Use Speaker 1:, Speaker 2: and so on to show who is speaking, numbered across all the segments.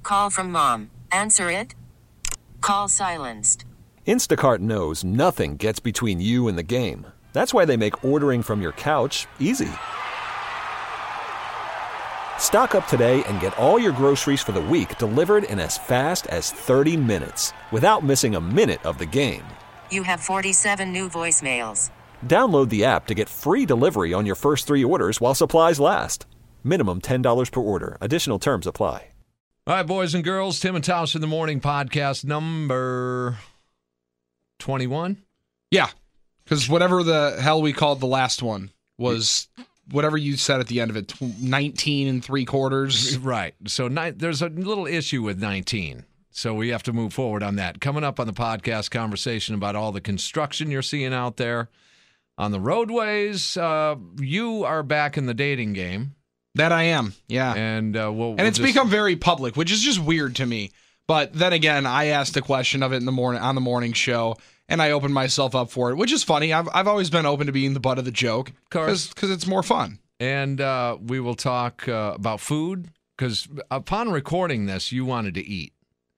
Speaker 1: call from mom. Answer it. Call silenced.
Speaker 2: Instacart knows nothing gets between you and the game. That's why they make ordering from your couch easy. Stock up today and get all your groceries for the week delivered in as fast as 30 minutes without missing a minute of the game.
Speaker 1: You have 47 new voicemails.
Speaker 2: Download the app to get free delivery on your first 3 orders while supplies last. Minimum $10 per order. Additional terms apply.
Speaker 3: All right, boys and girls, Tim and Taos in the Morning podcast number 21.
Speaker 4: Yeah, because whatever the hell we called the last one was whatever you said at the end of it, 19 3/4.
Speaker 3: Right. So there's a little issue with 19. So we have to move forward on that. Coming up on the podcast, conversation about all the construction you're seeing out there on the roadways. You are back in the dating game.
Speaker 4: That I am, yeah.
Speaker 3: And
Speaker 4: it's become very public, which is just weird to me. But then again, I asked a question of it in the morning on the morning show, and I opened myself up for it, which is funny. I've always been open to being the butt of the joke because it's more fun.
Speaker 3: And we will talk about food because upon recording this, you wanted to eat.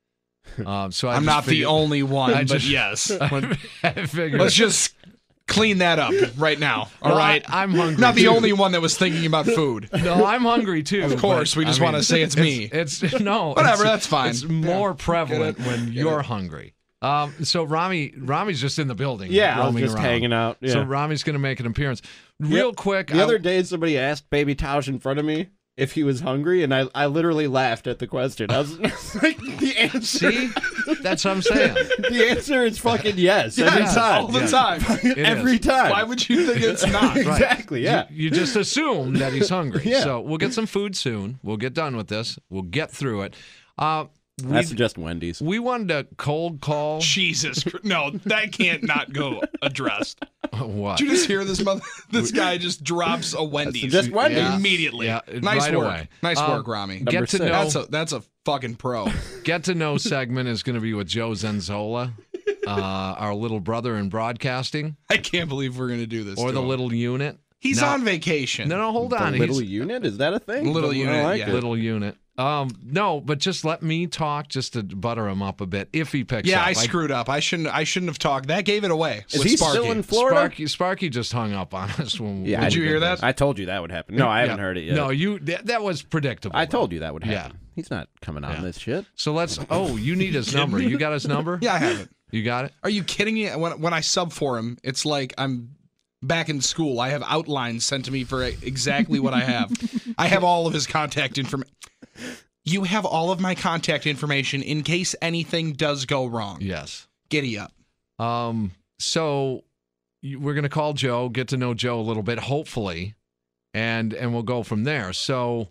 Speaker 3: So I'm
Speaker 4: not the only one, but yes.
Speaker 3: I figured.
Speaker 4: Let's just clean that up right now. All right,
Speaker 3: I'm hungry.
Speaker 4: Not the only one that was thinking about food.
Speaker 3: No, I'm hungry too.
Speaker 4: Of course, we just want to say it's me.
Speaker 3: It's no,
Speaker 4: whatever. That's fine.
Speaker 3: It's more prevalent when you're hungry. So Rami's just in the building.
Speaker 5: Yeah, I was
Speaker 3: roaming
Speaker 5: just
Speaker 3: around.
Speaker 5: hanging out. Yeah.
Speaker 3: So Rami's going to make an appearance real quick.
Speaker 5: The other day, somebody asked Baby Tausch in front of me if he was hungry, and I literally laughed at the question. I was like, the answer.
Speaker 3: See, that's what I'm saying.
Speaker 5: The answer is fucking yes every time.
Speaker 4: All the time.
Speaker 5: Every time.
Speaker 4: Why would you think it's not?
Speaker 5: Exactly. Yeah.
Speaker 3: You just assume that he's hungry.
Speaker 5: Yeah.
Speaker 3: So we'll get some food soon. We'll get done with this. We'll get through it.
Speaker 5: I suggest Wendy's.
Speaker 3: We wanted to cold call.
Speaker 4: Jesus, no, that can't not go addressed.
Speaker 3: What?
Speaker 4: Did you just hear this? This guy just drops a Wendy's.
Speaker 5: Just Wendy's.
Speaker 4: Immediately.
Speaker 3: Yeah,
Speaker 4: nice
Speaker 3: right
Speaker 4: work.
Speaker 3: away.
Speaker 4: Nice work, Rami.
Speaker 3: Get to know.
Speaker 4: That's a fucking pro.
Speaker 3: Get to know segment is going to be with Joe Zenzola, our little brother in broadcasting,
Speaker 4: I can't believe we're gonna do this.
Speaker 3: or
Speaker 4: to
Speaker 3: the
Speaker 4: him.
Speaker 3: little unit.
Speaker 4: He's on vacation.
Speaker 3: No, hold on.
Speaker 5: The little unit? Is that a thing?
Speaker 4: Little unit,
Speaker 5: I like
Speaker 4: yeah.
Speaker 5: it.
Speaker 3: Little unit. No, but just let me talk just to butter him up a bit if he picks
Speaker 4: Yeah,
Speaker 3: up.
Speaker 4: I screwed up. I shouldn't have talked. That gave it away.
Speaker 5: Is
Speaker 4: with
Speaker 5: he
Speaker 4: Sparky.
Speaker 5: still in Florida?
Speaker 3: Sparky just hung up on us when.
Speaker 5: Yeah,
Speaker 3: when
Speaker 4: Did you
Speaker 3: we
Speaker 4: hear
Speaker 3: did
Speaker 4: that?
Speaker 3: this.
Speaker 5: I told you that would happen. No, I haven't heard it yet.
Speaker 3: No, that was predictable.
Speaker 5: I
Speaker 3: though.
Speaker 5: told you that would happen.
Speaker 3: Yeah.
Speaker 5: He's not coming on
Speaker 3: Yeah.
Speaker 5: this shit.
Speaker 3: So let's. Oh, you need his number. You got his number?
Speaker 4: Yeah, I have it.
Speaker 3: You got it?
Speaker 4: Are you kidding me? When I sub for him, it's like I'm back in school. I have outlines sent to me for exactly what I have. I have all of his contact information. You have all of my contact information in case anything does go wrong.
Speaker 3: Yes.
Speaker 4: Giddy up.
Speaker 3: So we're going to call Joe, get to know Joe a little bit, hopefully, and we'll go from there. So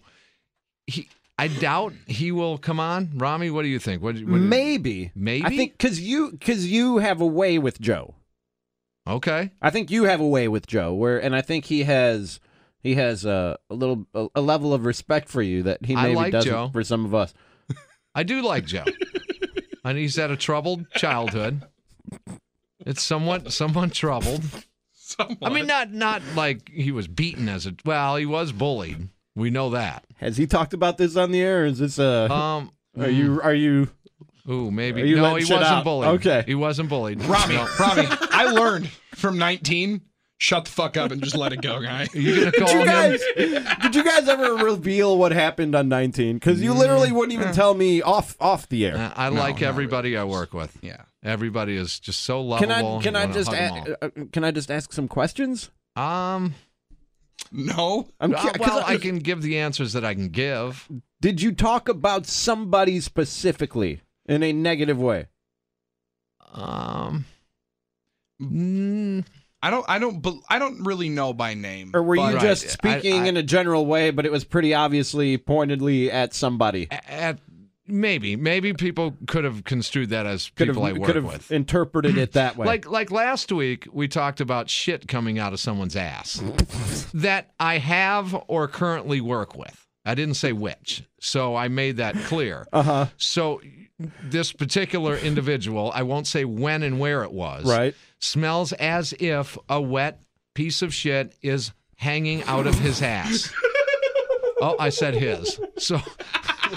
Speaker 3: I doubt he will come on. Rami, what do you think?
Speaker 5: Maybe.
Speaker 3: Maybe?
Speaker 5: I think because you have a way with Joe.
Speaker 3: Okay.
Speaker 5: I think you have a way with Joe, and I think he has a level of respect for you that he maybe
Speaker 3: like
Speaker 5: doesn't
Speaker 3: Joe.
Speaker 5: for some of us.
Speaker 3: I do like Joe. And he's had a troubled childhood. It's somewhat troubled.
Speaker 4: Somewhat.
Speaker 3: I mean, not like he was beaten he was bullied. We know that.
Speaker 5: Has he talked about this on the air? Or is this are you?
Speaker 3: Ooh, maybe.
Speaker 5: Are you
Speaker 3: No,
Speaker 5: letting
Speaker 3: he
Speaker 5: shit
Speaker 3: wasn't
Speaker 5: out?
Speaker 3: bullied.
Speaker 5: Okay.
Speaker 3: He wasn't bullied.
Speaker 4: Rami,
Speaker 3: No.
Speaker 4: I learned from 19. Shut the fuck up and just let it go, guy.
Speaker 3: Are you going to call him?
Speaker 5: Did you guys ever reveal what happened on 19? Because you literally wouldn't even tell me off the air.
Speaker 3: I like everybody I work with.
Speaker 4: Yeah.
Speaker 3: Everybody is just so lovable.
Speaker 5: Can I
Speaker 3: wanna
Speaker 5: just ask some questions?
Speaker 4: No.
Speaker 3: I can give the answers that I can give.
Speaker 5: Did you talk about somebody specifically in a negative way?
Speaker 4: I don't really know by name.
Speaker 5: Or were you
Speaker 3: Right.
Speaker 5: just speaking in a general way, but it was pretty obviously pointedly at somebody?
Speaker 3: Maybe people could have construed that as people I work
Speaker 5: could have
Speaker 3: with.
Speaker 5: interpreted it that way.
Speaker 3: Like last week, we talked about shit coming out of someone's ass that I have or currently work with. I didn't say which, so I made that clear.
Speaker 5: Uh-huh.
Speaker 3: So this particular individual, I won't say when and where it was,
Speaker 5: Right.
Speaker 3: smells as if a wet piece of shit is hanging out of his ass. Oh, I said his. So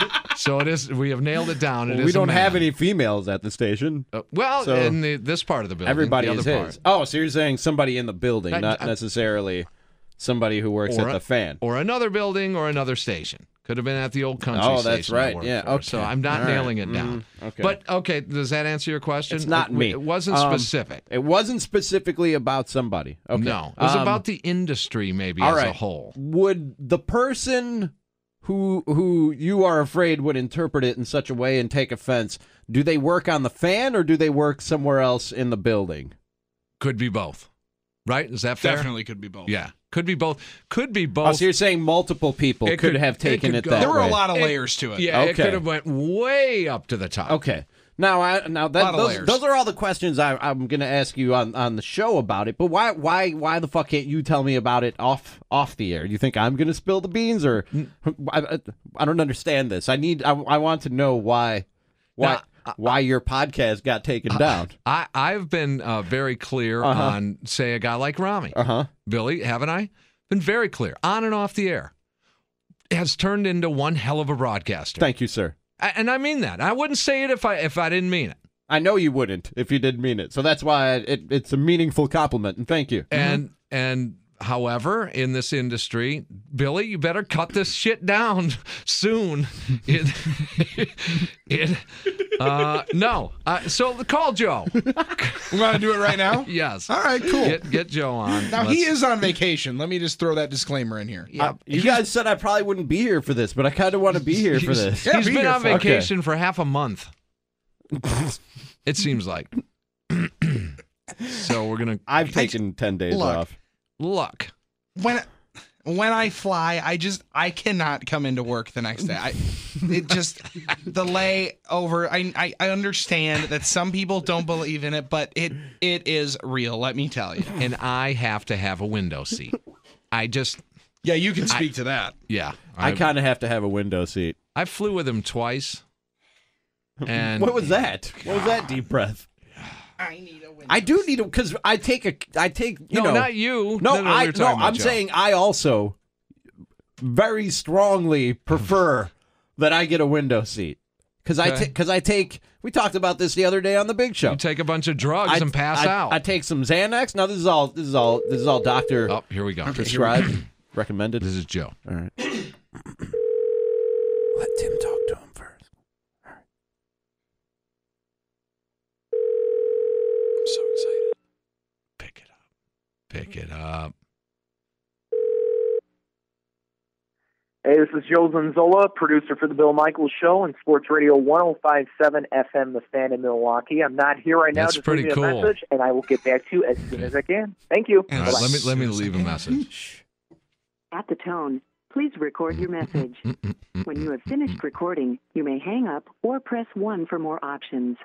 Speaker 3: So it is. We have nailed it down. It
Speaker 5: we
Speaker 3: is a
Speaker 5: don't
Speaker 3: man.
Speaker 5: have any females at the station.
Speaker 3: Well,
Speaker 5: So-
Speaker 3: in this part of the building,
Speaker 5: Everybody
Speaker 3: the
Speaker 5: is
Speaker 3: other
Speaker 5: his.
Speaker 3: part.
Speaker 5: Oh, so you're saying somebody in the building, not
Speaker 3: I-
Speaker 5: necessarily somebody who works at the fan.
Speaker 3: or another building, or another station. Could have been at the old country
Speaker 5: Oh,
Speaker 3: station.
Speaker 5: that's
Speaker 3: I
Speaker 5: right.
Speaker 3: worked
Speaker 5: Yeah,
Speaker 3: for.
Speaker 5: okay.
Speaker 3: So I'm not
Speaker 5: All right.
Speaker 3: nailing it down.
Speaker 5: Okay.
Speaker 3: But okay, does that answer your question?
Speaker 5: It's not me.
Speaker 3: It wasn't specific.
Speaker 5: It wasn't specifically about somebody. Okay.
Speaker 3: No, it was about the industry, maybe
Speaker 5: all
Speaker 3: as a
Speaker 5: right.
Speaker 3: whole.
Speaker 5: Would the person who you are afraid would interpret it in such a way and take offense, do they work on the fan or do they work somewhere else in the building?
Speaker 3: Could be both, right? Is that fair?
Speaker 4: Definitely could be both.
Speaker 3: Yeah, could be both. Could be both.
Speaker 5: Oh, so you're saying multiple people
Speaker 3: It
Speaker 5: could
Speaker 3: could-
Speaker 5: have
Speaker 3: it
Speaker 5: taken
Speaker 3: could
Speaker 5: it
Speaker 3: go-
Speaker 5: that
Speaker 4: There were
Speaker 5: way.
Speaker 4: a lot of layers to it.
Speaker 3: Yeah, it
Speaker 5: Okay.
Speaker 3: could have went way up to the top.
Speaker 5: Okay. Now,
Speaker 4: Lot of layers.
Speaker 5: those are all the questions I'm going to ask you on the show about it. But why the fuck can't you tell me about it off the air? You think I'm going to spill the beans, or I don't understand this. I want to know why your podcast got taken down.
Speaker 3: I've been very clear on, say, a guy like Rami. Billy, haven't I? Been very clear, on and off the air. Has turned into one hell of a broadcaster.
Speaker 5: Thank you, sir.
Speaker 3: And I mean that. I wouldn't say it if I didn't mean it.
Speaker 5: I know you wouldn't if you didn't mean it. So that's why it's a meaningful compliment, and thank you.
Speaker 3: And however, in this industry, Billy, you better cut this shit down soon. So call Joe.
Speaker 4: We want to do it right now?
Speaker 3: Yes.
Speaker 4: All right, cool.
Speaker 3: Get Joe on.
Speaker 4: Now, he is on vacation. Let me just throw that disclaimer in here.
Speaker 5: You guys said I probably wouldn't be here for this, but I kind of want to be here for this.
Speaker 4: Yeah,
Speaker 3: He's
Speaker 4: be
Speaker 3: been
Speaker 4: here
Speaker 3: on
Speaker 4: for it.
Speaker 3: vacation for half a month. It seems like. So we're gonna
Speaker 5: I've taken 10 days
Speaker 4: Look.
Speaker 5: off.
Speaker 3: look.
Speaker 4: When I fly, I cannot come into work the next day. The layover. I understand that some people don't believe in it, but it is real. Let me tell you.
Speaker 3: And I have to have a window seat.
Speaker 4: Yeah, you can speak to that.
Speaker 3: Yeah.
Speaker 5: I kind of have to have a window seat.
Speaker 3: I flew with him twice. And
Speaker 5: What was that? What was that deep breath?
Speaker 4: I need a window.
Speaker 5: I do need to, because I take you know.
Speaker 3: not you.
Speaker 5: No,
Speaker 3: we were talking about
Speaker 5: I'm
Speaker 3: Joe.
Speaker 5: saying I also very strongly prefer that I get a window seat. Because I take, we talked about this the other day on the Big Show.
Speaker 3: You take a bunch of drugs and pass out.
Speaker 5: I take some Xanax. Now this is all doctor
Speaker 3: Oh, here we go.
Speaker 5: prescribed, recommended.
Speaker 3: This is Joe.
Speaker 5: All right. Let Tim talk to him first.
Speaker 3: I'm so excited. Pick it up. Pick it up.
Speaker 6: Hey, this is Joe Zanzola, producer for The Bill Michaels Show and Sports Radio 105.7 FM, The Fan in Milwaukee. I'm not here right now.
Speaker 3: That's
Speaker 6: Just
Speaker 3: pretty
Speaker 6: leave me
Speaker 3: cool.
Speaker 6: a message, and I will get back to you as soon as I can. Thank you.
Speaker 3: All right,
Speaker 6: Bye-bye.
Speaker 3: let me leave a message.
Speaker 7: At the tone, please record your message. When you have finished recording, you may hang up or press 1 for more options.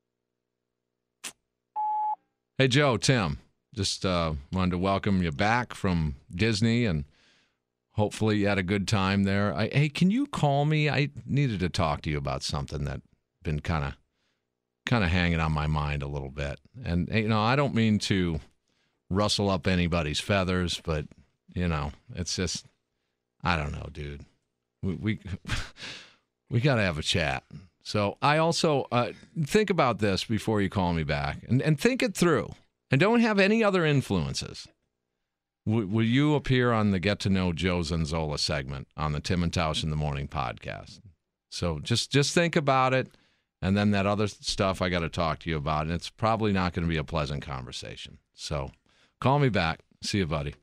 Speaker 3: Hey, Joe, Tim. Just wanted to welcome you back from Disney, and hopefully you had a good time there. Hey, can you call me? I needed to talk to you about something that been kind of hanging on my mind a little bit. And I don't mean to rustle up anybody's feathers, but it's just, I don't know, dude. We got to have a chat. So I also think about this before you call me back, and think it through, and don't have any other influences. Will you appear on the Get to Know Joe Zanzola segment on the Tim and Tausch in the Morning podcast? So just think about it, and then that other stuff I got to talk to you about, and it's probably not going to be a pleasant conversation. So call me back. See you, buddy.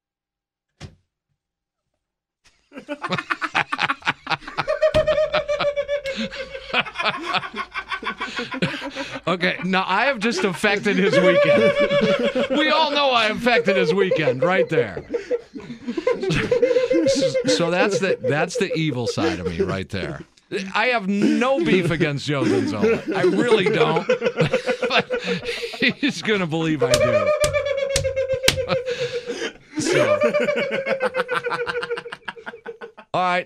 Speaker 3: Okay, now I have just affected his weekend. We all know I affected his weekend right there. So that's the evil side of me right there. I have no beef against Joe Zanzola. I really don't. But he's going to believe I do. So. All right.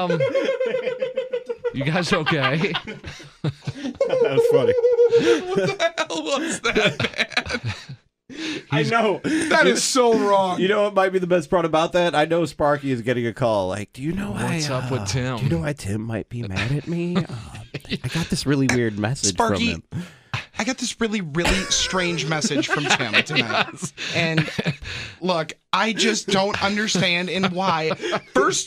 Speaker 3: You guys okay?
Speaker 5: That was funny.
Speaker 4: What the hell was that, man?
Speaker 5: I know.
Speaker 4: That is so wrong.
Speaker 5: You know what might be the best part about that? I know Sparky is getting a call. Like, do you know
Speaker 3: What's up with Tim?
Speaker 5: Do you know why Tim might be mad at me? I got this really weird message
Speaker 4: Sparky,
Speaker 5: from him.
Speaker 4: I got this really, really strange message from Tim tonight. And look, I just don't understand and why. First,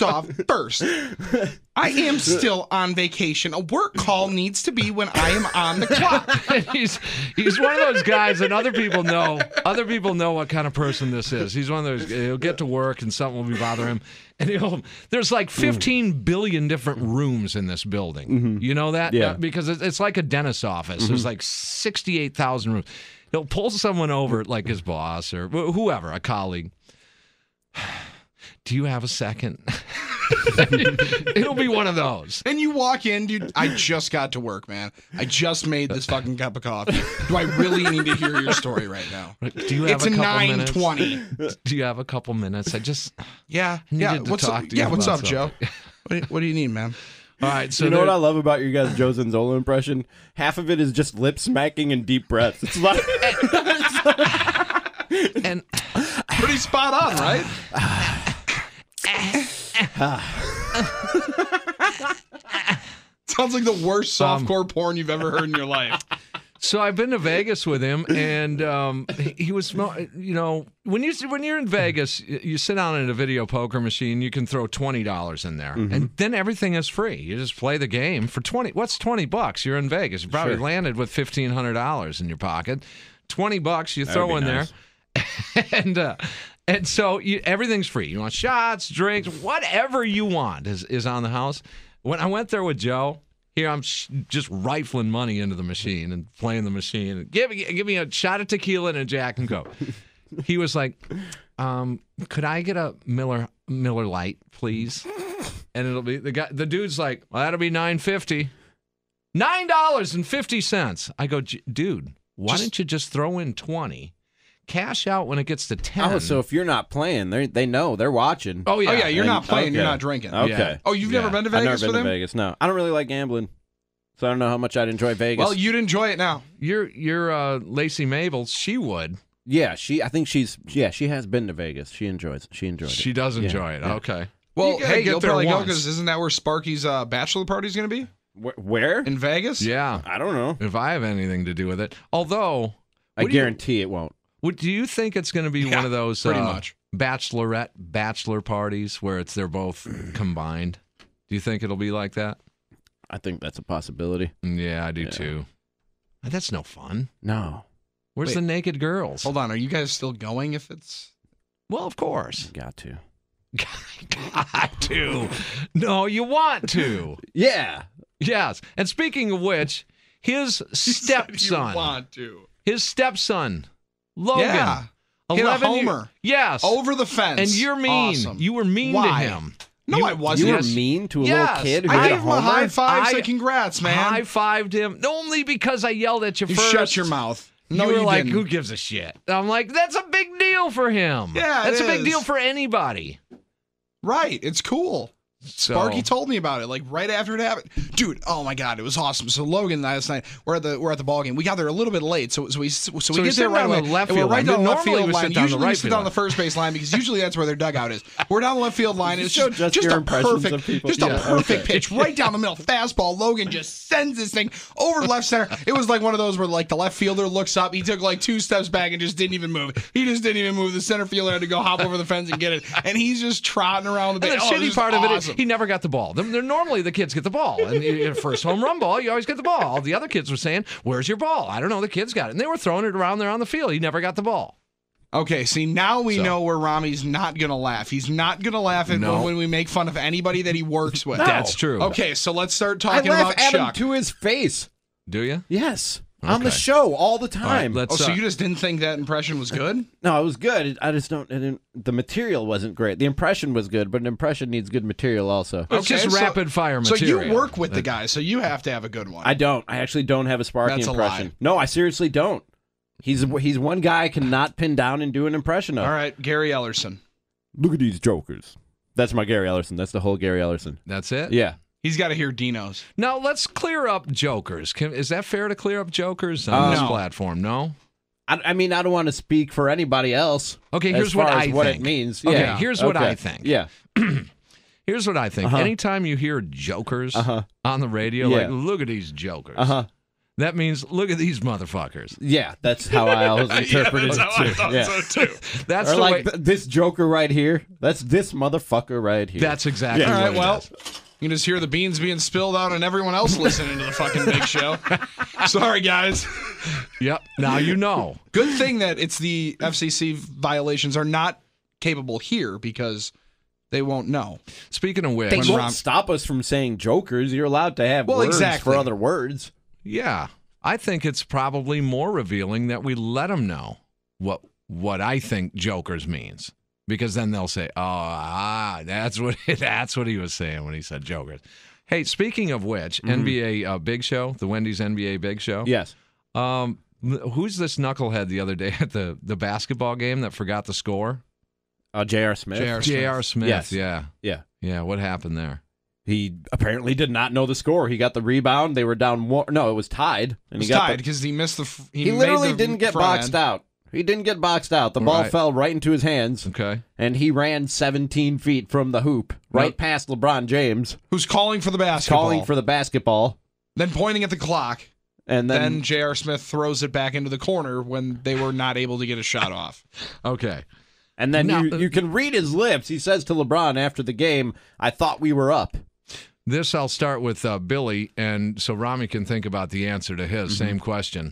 Speaker 4: I am still on vacation. A work call needs to be when I am on the clock.
Speaker 3: he's one of those guys, and other people know what kind of person this is. He's one of those. He'll get to work and something will be bothering him, and there's like 15 billion different rooms in this building.
Speaker 5: Mm-hmm.
Speaker 3: You know that?
Speaker 5: Yeah.
Speaker 3: Because it's like a dentist's office.
Speaker 5: Mm-hmm.
Speaker 3: There's like 68,000 rooms. He'll pull someone over, like his boss or whoever, a colleague. Do you have a second? It'll be one of those.
Speaker 4: And you walk in, dude, I just got to work, man. I just made this fucking cup of coffee. Do I really need to hear your story right now?
Speaker 3: Do you have
Speaker 4: It's
Speaker 3: a couple
Speaker 4: 9:20.
Speaker 3: minutes? Do you have a couple minutes? I just
Speaker 4: Yeah.
Speaker 3: needed to
Speaker 4: What's
Speaker 3: talk
Speaker 4: up?
Speaker 3: to you
Speaker 4: Yeah, what's
Speaker 3: about
Speaker 4: up, Joe? What do you need, man?
Speaker 3: All right, so
Speaker 5: You know
Speaker 3: there-
Speaker 5: what I love about your guys' Joe Zanzola impression? Half of it is just lip smacking and deep breaths. It's like
Speaker 3: and
Speaker 4: Pretty spot on, right? Sounds like the worst softcore porn you've ever heard in your life.
Speaker 3: so I've been to Vegas with him, and he was, when you're in Vegas, you sit down at a video poker machine, you can throw $20 in there, and then everything is free. You just play the game for $20. What's $20? You're in Vegas. You probably landed with $1,500 in your pocket. $20 you throw in
Speaker 5: nice.
Speaker 3: there, and so everything's free. You want shots, drinks, whatever you want is on the house. When I went there with Joe, here I'm just rifling money into the machine and playing the machine. Give me a shot of tequila and a Jack and Coke. He was like, "Could I get a Miller Lite, please?" And it'll be the dude's like, "Well, that'll be $9.50." $9.50. I go, "Dude, why don't you just throw in 20? Cash out when it gets to 10."
Speaker 5: oh, so if you're not playing, they know they're watching.
Speaker 3: Oh yeah,
Speaker 4: Oh, yeah, you're not playing, you're
Speaker 5: okay.
Speaker 4: not drinking.
Speaker 5: Okay.
Speaker 3: Yeah.
Speaker 4: Oh, you've never been to
Speaker 5: I've
Speaker 4: Vegas
Speaker 5: never
Speaker 4: with
Speaker 5: been to
Speaker 4: him?
Speaker 5: Vegas. No, I don't really like gambling, so I don't know how much I'd enjoy Vegas.
Speaker 4: Well, you'd enjoy it now.
Speaker 3: You're Lacey Mabel. She would.
Speaker 5: yeah, she has been to Vegas. She enjoyed it.
Speaker 3: She does enjoy it.
Speaker 5: Yeah.
Speaker 3: Okay.
Speaker 4: Well,
Speaker 3: You gotta
Speaker 4: hey,
Speaker 3: get
Speaker 4: you'll
Speaker 3: there
Speaker 4: probably go
Speaker 3: once.
Speaker 4: because isn't that where Sparky's bachelor party is going to be?
Speaker 5: Where?
Speaker 4: In Vegas?
Speaker 3: Yeah.
Speaker 5: I don't know.
Speaker 3: If I have anything to do with it, although
Speaker 5: I guarantee it won't.
Speaker 3: do you think it's going to be
Speaker 4: Yeah,
Speaker 3: one of those
Speaker 4: pretty much.
Speaker 3: bachelor parties where they're both combined? Do you think it'll be like that?
Speaker 5: I think that's a possibility.
Speaker 3: Yeah, I do too. That's no fun.
Speaker 5: No,
Speaker 3: Where's
Speaker 4: Wait.
Speaker 3: the naked girls?
Speaker 4: Hold on. Are you guys still going if it's.
Speaker 3: Well, of course.
Speaker 5: got to.
Speaker 3: Got to. No, you want to.
Speaker 5: Yeah.
Speaker 3: Yes. And speaking of which, his stepson.
Speaker 4: You want to.
Speaker 3: His stepson, Logan.
Speaker 4: Yeah. Hit a
Speaker 3: 11
Speaker 4: homer.
Speaker 3: Yes.
Speaker 4: Over the fence.
Speaker 3: And you're mean.
Speaker 4: Awesome.
Speaker 3: You were mean
Speaker 4: Why?
Speaker 3: to him.
Speaker 4: No, I wasn't.
Speaker 5: You were
Speaker 3: Yes.
Speaker 5: mean to a
Speaker 3: Yes.
Speaker 5: little kid who
Speaker 4: I
Speaker 5: hit
Speaker 4: gave
Speaker 5: a
Speaker 4: him a
Speaker 5: homer?
Speaker 4: high five.
Speaker 3: I-
Speaker 4: Said congrats, man.
Speaker 3: High-fived him only because I yelled at you
Speaker 4: You
Speaker 3: first.
Speaker 4: shut your mouth. No,
Speaker 3: you were like,
Speaker 4: didn't.
Speaker 3: who gives a shit? And I'm like, that's a big deal for him.
Speaker 4: Yeah,
Speaker 3: That's
Speaker 4: it
Speaker 3: a big
Speaker 4: is.
Speaker 3: deal for anybody.
Speaker 4: Right. It's cool.
Speaker 3: So,
Speaker 4: Sparky told me about it, like right after it happened. Dude, oh my god, it was awesome. So Logan last night, we're at the ball game. We got there a little bit late, so we
Speaker 3: he's
Speaker 4: get there
Speaker 3: sitting
Speaker 4: right
Speaker 3: down
Speaker 4: away.
Speaker 3: the left
Speaker 4: And we're
Speaker 3: field
Speaker 4: right
Speaker 3: line.
Speaker 4: down the left
Speaker 3: Normally
Speaker 4: field
Speaker 3: we
Speaker 4: line.
Speaker 3: sit down the
Speaker 4: Usually
Speaker 3: right
Speaker 4: we sit
Speaker 3: field
Speaker 4: down
Speaker 3: line.
Speaker 4: the first base line because usually that's where their dugout is. We're down the left field line. It's
Speaker 5: So
Speaker 4: just
Speaker 5: your
Speaker 4: a
Speaker 5: impressions
Speaker 4: perfect,
Speaker 5: of people.
Speaker 4: just a
Speaker 5: Yeah,
Speaker 4: perfect
Speaker 5: okay.
Speaker 4: pitch right down the middle, fastball. Logan just sends this thing over left center. It was like one of those where like the left fielder looks up, he took like 2 steps back and just didn't even move. He just didn't even move. The center fielder had to go hop over the fence and get it, and he's just trotting around the
Speaker 3: And
Speaker 4: base.
Speaker 3: the
Speaker 4: Oh,
Speaker 3: shitty
Speaker 4: this
Speaker 3: part of it is
Speaker 4: awesome.
Speaker 3: he never got the ball. They're normally the kids get the ball. And your first home run ball, you always get the ball. All the other kids were saying, where's your ball? I don't know. The kids got it. And they were throwing it around there on the field. He never got the ball.
Speaker 4: Okay, see, now we know where Rami's not going to laugh. He's not going to laugh at
Speaker 3: No.
Speaker 4: when we make fun of anybody that he works with.
Speaker 3: That's true.
Speaker 4: Okay, so let's start
Speaker 5: I
Speaker 4: talking
Speaker 5: laugh
Speaker 4: about
Speaker 5: at him
Speaker 4: Chuck.
Speaker 5: to his face.
Speaker 3: Do you?
Speaker 5: Yes. On the
Speaker 3: Okay.
Speaker 5: show all the
Speaker 3: All right,
Speaker 5: time.
Speaker 3: let's,
Speaker 4: Oh, so you just didn't think that impression was good?
Speaker 5: No, it was good. I just don't. The material wasn't great. The impression was good, but an impression needs good material also.
Speaker 3: it's just
Speaker 4: so-
Speaker 3: rapid fire
Speaker 4: So
Speaker 3: material.
Speaker 4: you work with the guy, so you have to have a good one.
Speaker 5: I don't. I actually don't have a Sparky
Speaker 4: That's a
Speaker 5: impression.
Speaker 4: lie.
Speaker 5: No, I seriously don't. He's one guy I cannot pin down and do an impression of.
Speaker 4: All right, Gary Ellerson.
Speaker 5: Look at these jokers. That's my Gary Ellerson. That's the whole Gary Ellerson.
Speaker 3: That's it?
Speaker 5: Yeah.
Speaker 4: He's got to hear Dino's.
Speaker 3: Now, let's clear up jokers. Is that fair to clear up jokers on this
Speaker 4: No.
Speaker 3: platform? No?
Speaker 5: I mean, I don't want to speak for anybody else.
Speaker 3: Okay,
Speaker 5: as
Speaker 3: here's
Speaker 5: far
Speaker 3: what
Speaker 5: as
Speaker 3: I
Speaker 5: what
Speaker 3: think.
Speaker 5: it means.
Speaker 3: Okay,
Speaker 5: Yeah.
Speaker 3: here's what
Speaker 5: Okay.
Speaker 3: I think.
Speaker 5: Yeah.
Speaker 3: Here's what I think. Anytime you hear jokers on the radio,
Speaker 5: Yeah.
Speaker 3: like, look at these jokers. That means, look at these motherfuckers.
Speaker 5: Yeah, that's how I always interpreted
Speaker 4: That's how I thought
Speaker 5: it
Speaker 4: so
Speaker 5: too.
Speaker 4: too.
Speaker 3: That's
Speaker 5: Or
Speaker 3: the
Speaker 5: like
Speaker 3: way.
Speaker 5: this joker right here. That's this motherfucker right here.
Speaker 3: That's exactly
Speaker 4: All
Speaker 3: what
Speaker 4: right,
Speaker 3: it
Speaker 4: well,
Speaker 3: is.
Speaker 4: you can just hear the beans being spilled out on everyone else listening to the fucking big show. Sorry, guys.
Speaker 3: Yep. Now you know.
Speaker 4: Good thing that it's the FCC violations are not capable here because they won't know.
Speaker 3: Speaking of which,
Speaker 5: They
Speaker 4: When
Speaker 5: won't
Speaker 4: Rom-
Speaker 5: stop us from saying jokers. You're allowed to have
Speaker 4: Well,
Speaker 5: words
Speaker 4: exactly.
Speaker 5: for other words.
Speaker 3: yeah, I think it's probably more revealing that we let them know what I think jokers means, because then they'll say, "Oh, that's what he was saying when he said jokers." Hey, speaking of which, NBA Big Show, the Wendy's NBA Big Show.
Speaker 5: Yes.
Speaker 3: Who's this knucklehead the other day at the basketball game that forgot the score?
Speaker 5: J.R. Smith.
Speaker 3: J.R. Smith.
Speaker 5: Yes.
Speaker 3: Yeah.
Speaker 5: Yeah.
Speaker 3: Yeah. What happened there?
Speaker 5: He apparently did not know the score. He got the rebound. They were down one. No, it was tied. And
Speaker 4: It was
Speaker 5: he got
Speaker 4: tied because he missed the.
Speaker 5: He
Speaker 4: made
Speaker 5: literally
Speaker 4: the
Speaker 5: didn't get
Speaker 4: front
Speaker 5: boxed
Speaker 4: end.
Speaker 5: out. He didn't get boxed out. The ball
Speaker 3: Right.
Speaker 5: fell right into his hands,
Speaker 3: Okay.
Speaker 5: and he ran 17 feet from the hoop, right
Speaker 3: Yep.
Speaker 5: past LeBron James,
Speaker 4: Who's calling for the basketball?
Speaker 5: calling for the basketball,
Speaker 4: then pointing at the clock.
Speaker 5: and
Speaker 4: Then
Speaker 5: then
Speaker 4: J.R. Smith throws it back into the corner when they were not able to get a shot off.
Speaker 3: Okay.
Speaker 5: Now,
Speaker 3: Now-
Speaker 5: you can read his lips. He says to LeBron after the game, "I thought we were up."
Speaker 3: This I'll start with Billy, and so Rami can think about the answer to his same question.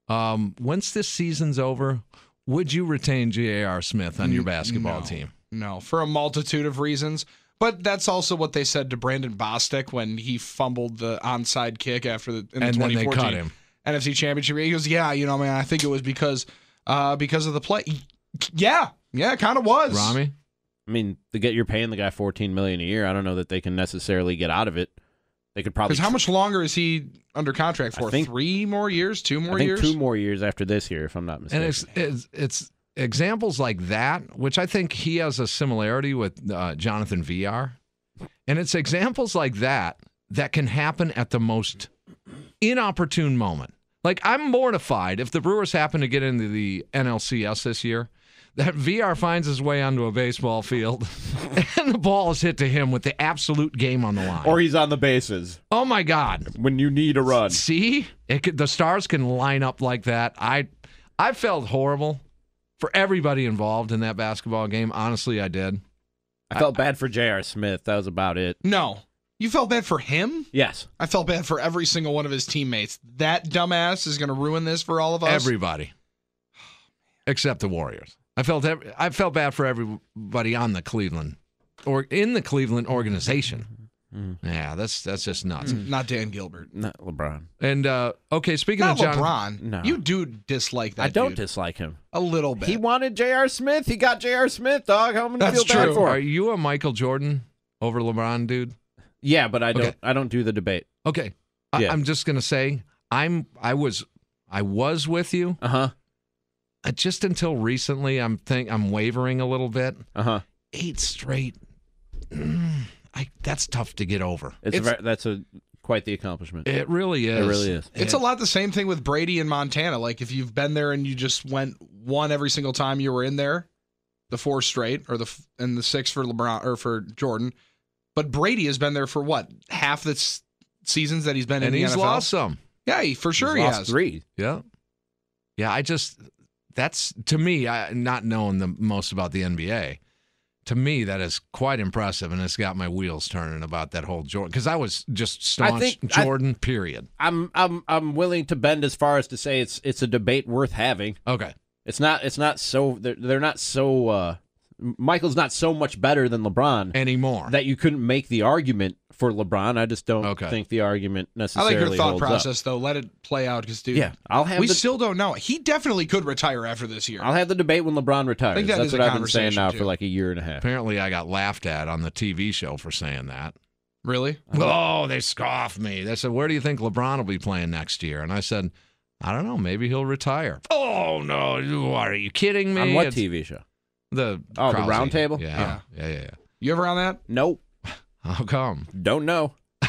Speaker 3: Once this season's over, would you retain J.R. Smith on your basketball
Speaker 4: No.
Speaker 3: team?
Speaker 4: No, for a multitude of reasons. But that's also what they said to Brandon Bostic when he fumbled the onside kick after in the
Speaker 3: And then they
Speaker 4: 2014
Speaker 3: cut him.
Speaker 4: NFC Championship. He goes, "Yeah, man, I think it was because of the play." Yeah, it kind of was.
Speaker 3: Rami?
Speaker 5: I mean, you're paying the guy $14 million a year. I don't know that they can necessarily get out of it. They could probably.
Speaker 4: Because how much longer is he under contract for?
Speaker 5: I think-
Speaker 4: 3 more years? 2 more
Speaker 5: I think
Speaker 4: years?
Speaker 5: 2 more years after this year, if I'm not
Speaker 3: And
Speaker 5: mistaken.
Speaker 3: it's examples like that, which I think he has a similarity with Jonathan VR. And it's examples like that can happen at the most inopportune moment. Like, I'm mortified if the Brewers happen to get into the NLCS this year, that VR finds his way onto a baseball field and the ball is hit to him with the absolute game on the line.
Speaker 5: Or he's on the bases
Speaker 3: Oh, my God.
Speaker 5: when you need a run.
Speaker 3: See? The stars can line up like that. I felt horrible for everybody involved in that basketball game. Honestly, I did.
Speaker 5: I felt bad for J.R. Smith. That was about it.
Speaker 4: No. You felt bad for him?
Speaker 5: Yes.
Speaker 4: I felt bad for every single one of his teammates. That dumbass is going to ruin this for all of us.
Speaker 3: Everybody. Except the Warriors. I felt bad for everybody on the Cleveland or in the Cleveland organization. Yeah, that's just nuts.
Speaker 4: Not Dan Gilbert.
Speaker 5: Not LeBron.
Speaker 3: And okay, speaking
Speaker 4: Not
Speaker 3: of John,
Speaker 4: LeBron.
Speaker 5: No.
Speaker 4: You do dislike that
Speaker 5: I don't
Speaker 4: dude.
Speaker 5: dislike him.
Speaker 4: A little bit.
Speaker 5: He wanted J.R. Smith. He got J.R. Smith, dog. How am I gonna
Speaker 4: That's
Speaker 5: feel bad
Speaker 4: true.
Speaker 5: for
Speaker 3: are
Speaker 5: him?
Speaker 3: you a Michael Jordan over LeBron dude?
Speaker 5: Yeah, but I don't.
Speaker 3: Okay.
Speaker 5: I don't do the debate.
Speaker 3: Okay,
Speaker 5: Yeah.
Speaker 3: I'm just gonna say I was with you. Just until recently, I'm wavering a little bit. 8 straight. That's tough to get over.
Speaker 5: That's quite the accomplishment.
Speaker 3: It really is.
Speaker 5: It really is.
Speaker 4: It's a lot the same thing with Brady in Montana. Like if you've been there and you just won every single time you were in there, the 4 straight or the 6 for LeBron or for Jordan. But Brady has been there for what, half the seasons that he's been in
Speaker 3: And
Speaker 4: the
Speaker 3: he's
Speaker 4: NFL?
Speaker 3: lost some.
Speaker 4: Yeah, for sure he
Speaker 5: He's lost
Speaker 4: has.
Speaker 5: 3.
Speaker 3: Yeah. Yeah, that's, to me, not knowing the most about the NBA, to me, that is quite impressive, and it's got my wheels turning about that whole Jordan. Because I was just staunch Jordan, period.
Speaker 5: I'm willing to bend as far as to say it's a debate worth having.
Speaker 3: Okay.
Speaker 5: It's not so they're not so Michael's not so much better than LeBron
Speaker 3: Anymore.
Speaker 5: that you couldn't make the argument for LeBron. I just don't
Speaker 3: Okay.
Speaker 5: think the argument
Speaker 4: I
Speaker 5: necessarily
Speaker 4: like your thought
Speaker 5: holds up.
Speaker 4: process, though. Let it play out because, dude,
Speaker 5: Yeah,
Speaker 4: we still don't know. He definitely could retire after this year.
Speaker 5: I'll have the debate when LeBron retires.
Speaker 4: I think that
Speaker 5: That's
Speaker 4: is
Speaker 5: what
Speaker 4: a
Speaker 5: I've been saying now
Speaker 4: conversation,
Speaker 5: for
Speaker 4: too.
Speaker 5: like a year and a half.
Speaker 3: Apparently, I got laughed at on the TV show for saying that.
Speaker 4: Really?
Speaker 3: Oh, they scoffed me. They said, where do you think LeBron will be playing next year? And I said, I don't know. Maybe he'll retire. Oh, no. What, are you kidding me?
Speaker 5: On what
Speaker 3: It's
Speaker 5: TV show?
Speaker 3: The
Speaker 5: the
Speaker 3: Krause.
Speaker 5: round table?
Speaker 3: Yeah. Yeah.
Speaker 4: You ever on that?
Speaker 5: Nope.
Speaker 3: How come?
Speaker 5: Don't know.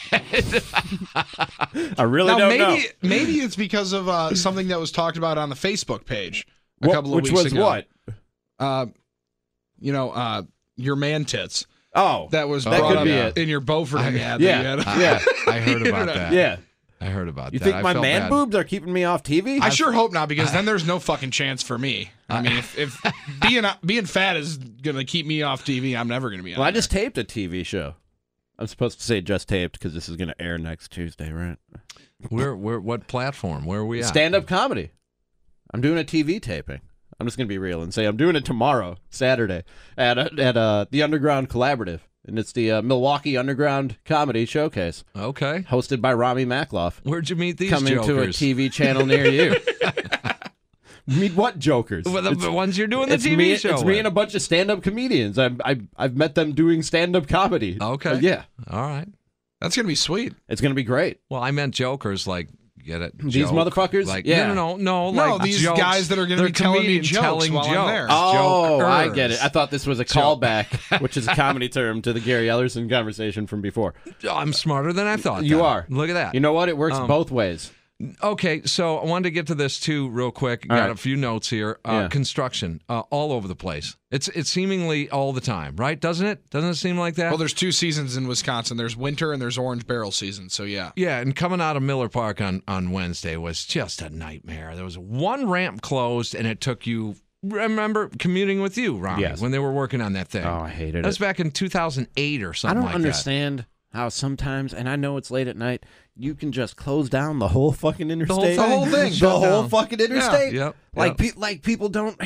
Speaker 5: I really
Speaker 4: Now,
Speaker 5: don't know.
Speaker 4: maybe it's because of something that was talked about on the Facebook page a couple of
Speaker 5: Which
Speaker 4: weeks
Speaker 5: was
Speaker 4: ago.
Speaker 5: what?
Speaker 4: Your man tits.
Speaker 5: Oh,
Speaker 4: That was
Speaker 5: that
Speaker 4: brought
Speaker 5: could
Speaker 4: up
Speaker 5: be it.
Speaker 4: in your Beauforting ad.
Speaker 5: Yeah.
Speaker 4: that you had.
Speaker 5: Yeah.
Speaker 3: I heard about that.
Speaker 5: Yeah.
Speaker 3: I heard about
Speaker 5: You
Speaker 3: that.
Speaker 5: think
Speaker 3: I
Speaker 5: my
Speaker 3: felt
Speaker 5: man
Speaker 3: bad.
Speaker 5: boobs are keeping me off TV?
Speaker 4: I sure hope not, because then there's no fucking chance for me. I mean, if being fat is gonna keep me off TV, I'm never gonna be on.
Speaker 5: Well, I
Speaker 4: there.
Speaker 5: just taped a TV show. I'm supposed to say just taped because this is going to air next Tuesday, right?
Speaker 3: We're what platform? Where are we at?
Speaker 5: Stand-up comedy. I'm doing a TV taping. I'm just going to be real and say I'm doing it tomorrow, Saturday, at the Underground Collaborative. And it's the Milwaukee Underground Comedy Showcase,
Speaker 3: Okay.
Speaker 5: hosted by Rami Makloff.
Speaker 3: Where'd you meet these
Speaker 5: Coming
Speaker 3: jokers?
Speaker 5: to a TV channel near you. Meet what jokers?
Speaker 3: Well, the ones you're doing the
Speaker 5: it's
Speaker 3: TV
Speaker 5: me,
Speaker 3: show
Speaker 5: It's me
Speaker 3: with.
Speaker 5: and a bunch of stand-up comedians. I've met them doing stand-up comedy.
Speaker 3: Okay.
Speaker 5: Yeah.
Speaker 3: All right.
Speaker 4: That's gonna be sweet.
Speaker 5: It's going to be great.
Speaker 3: Well, I meant jokers, like, get it?
Speaker 5: These
Speaker 3: Joke.
Speaker 5: Motherfuckers?
Speaker 3: Like,
Speaker 5: Yeah.
Speaker 3: No,
Speaker 4: No,
Speaker 3: like
Speaker 4: these
Speaker 3: jokes.
Speaker 4: guys that are gonna
Speaker 3: They're
Speaker 4: be telling me
Speaker 3: comedians
Speaker 4: jokes
Speaker 3: telling
Speaker 4: while I'm
Speaker 3: jokes.
Speaker 4: there.
Speaker 5: Oh, I
Speaker 3: Jokers.
Speaker 5: get it. I thought this was a callback, which is a comedy term to the Gary Ellerson conversation from before.
Speaker 3: I'm smarter than I thought.
Speaker 5: You
Speaker 3: then.
Speaker 5: are.
Speaker 3: Look at that.
Speaker 5: You know what? It works both ways.
Speaker 3: Okay, so I wanted to get to this too real quick.
Speaker 5: All
Speaker 3: Got
Speaker 5: right.
Speaker 3: a few notes here.
Speaker 5: Yeah.
Speaker 3: Construction all over the place. It's seemingly all the time, right? Doesn't it? Doesn't it seem like that?
Speaker 4: Well, there's 2 seasons in Wisconsin. There's winter and there's orange barrel season. So yeah.
Speaker 3: Yeah, and coming out of Miller Park on Wednesday was just a nightmare. There was one ramp closed, and it took you. Remember commuting with you, Ronnie,
Speaker 5: Yes.
Speaker 3: when they were working on that thing.
Speaker 5: Oh, I hated
Speaker 3: That was
Speaker 5: it.
Speaker 3: back in 2008 or
Speaker 5: I
Speaker 3: something
Speaker 5: don't
Speaker 3: like
Speaker 5: understand how sometimes, and I know it's late at night, you can just close down the whole fucking interstate.
Speaker 4: The whole thing.
Speaker 5: The
Speaker 4: Shut
Speaker 5: whole
Speaker 3: down.
Speaker 5: fucking interstate.
Speaker 3: Yep,
Speaker 5: Like,
Speaker 3: yep.
Speaker 5: people don't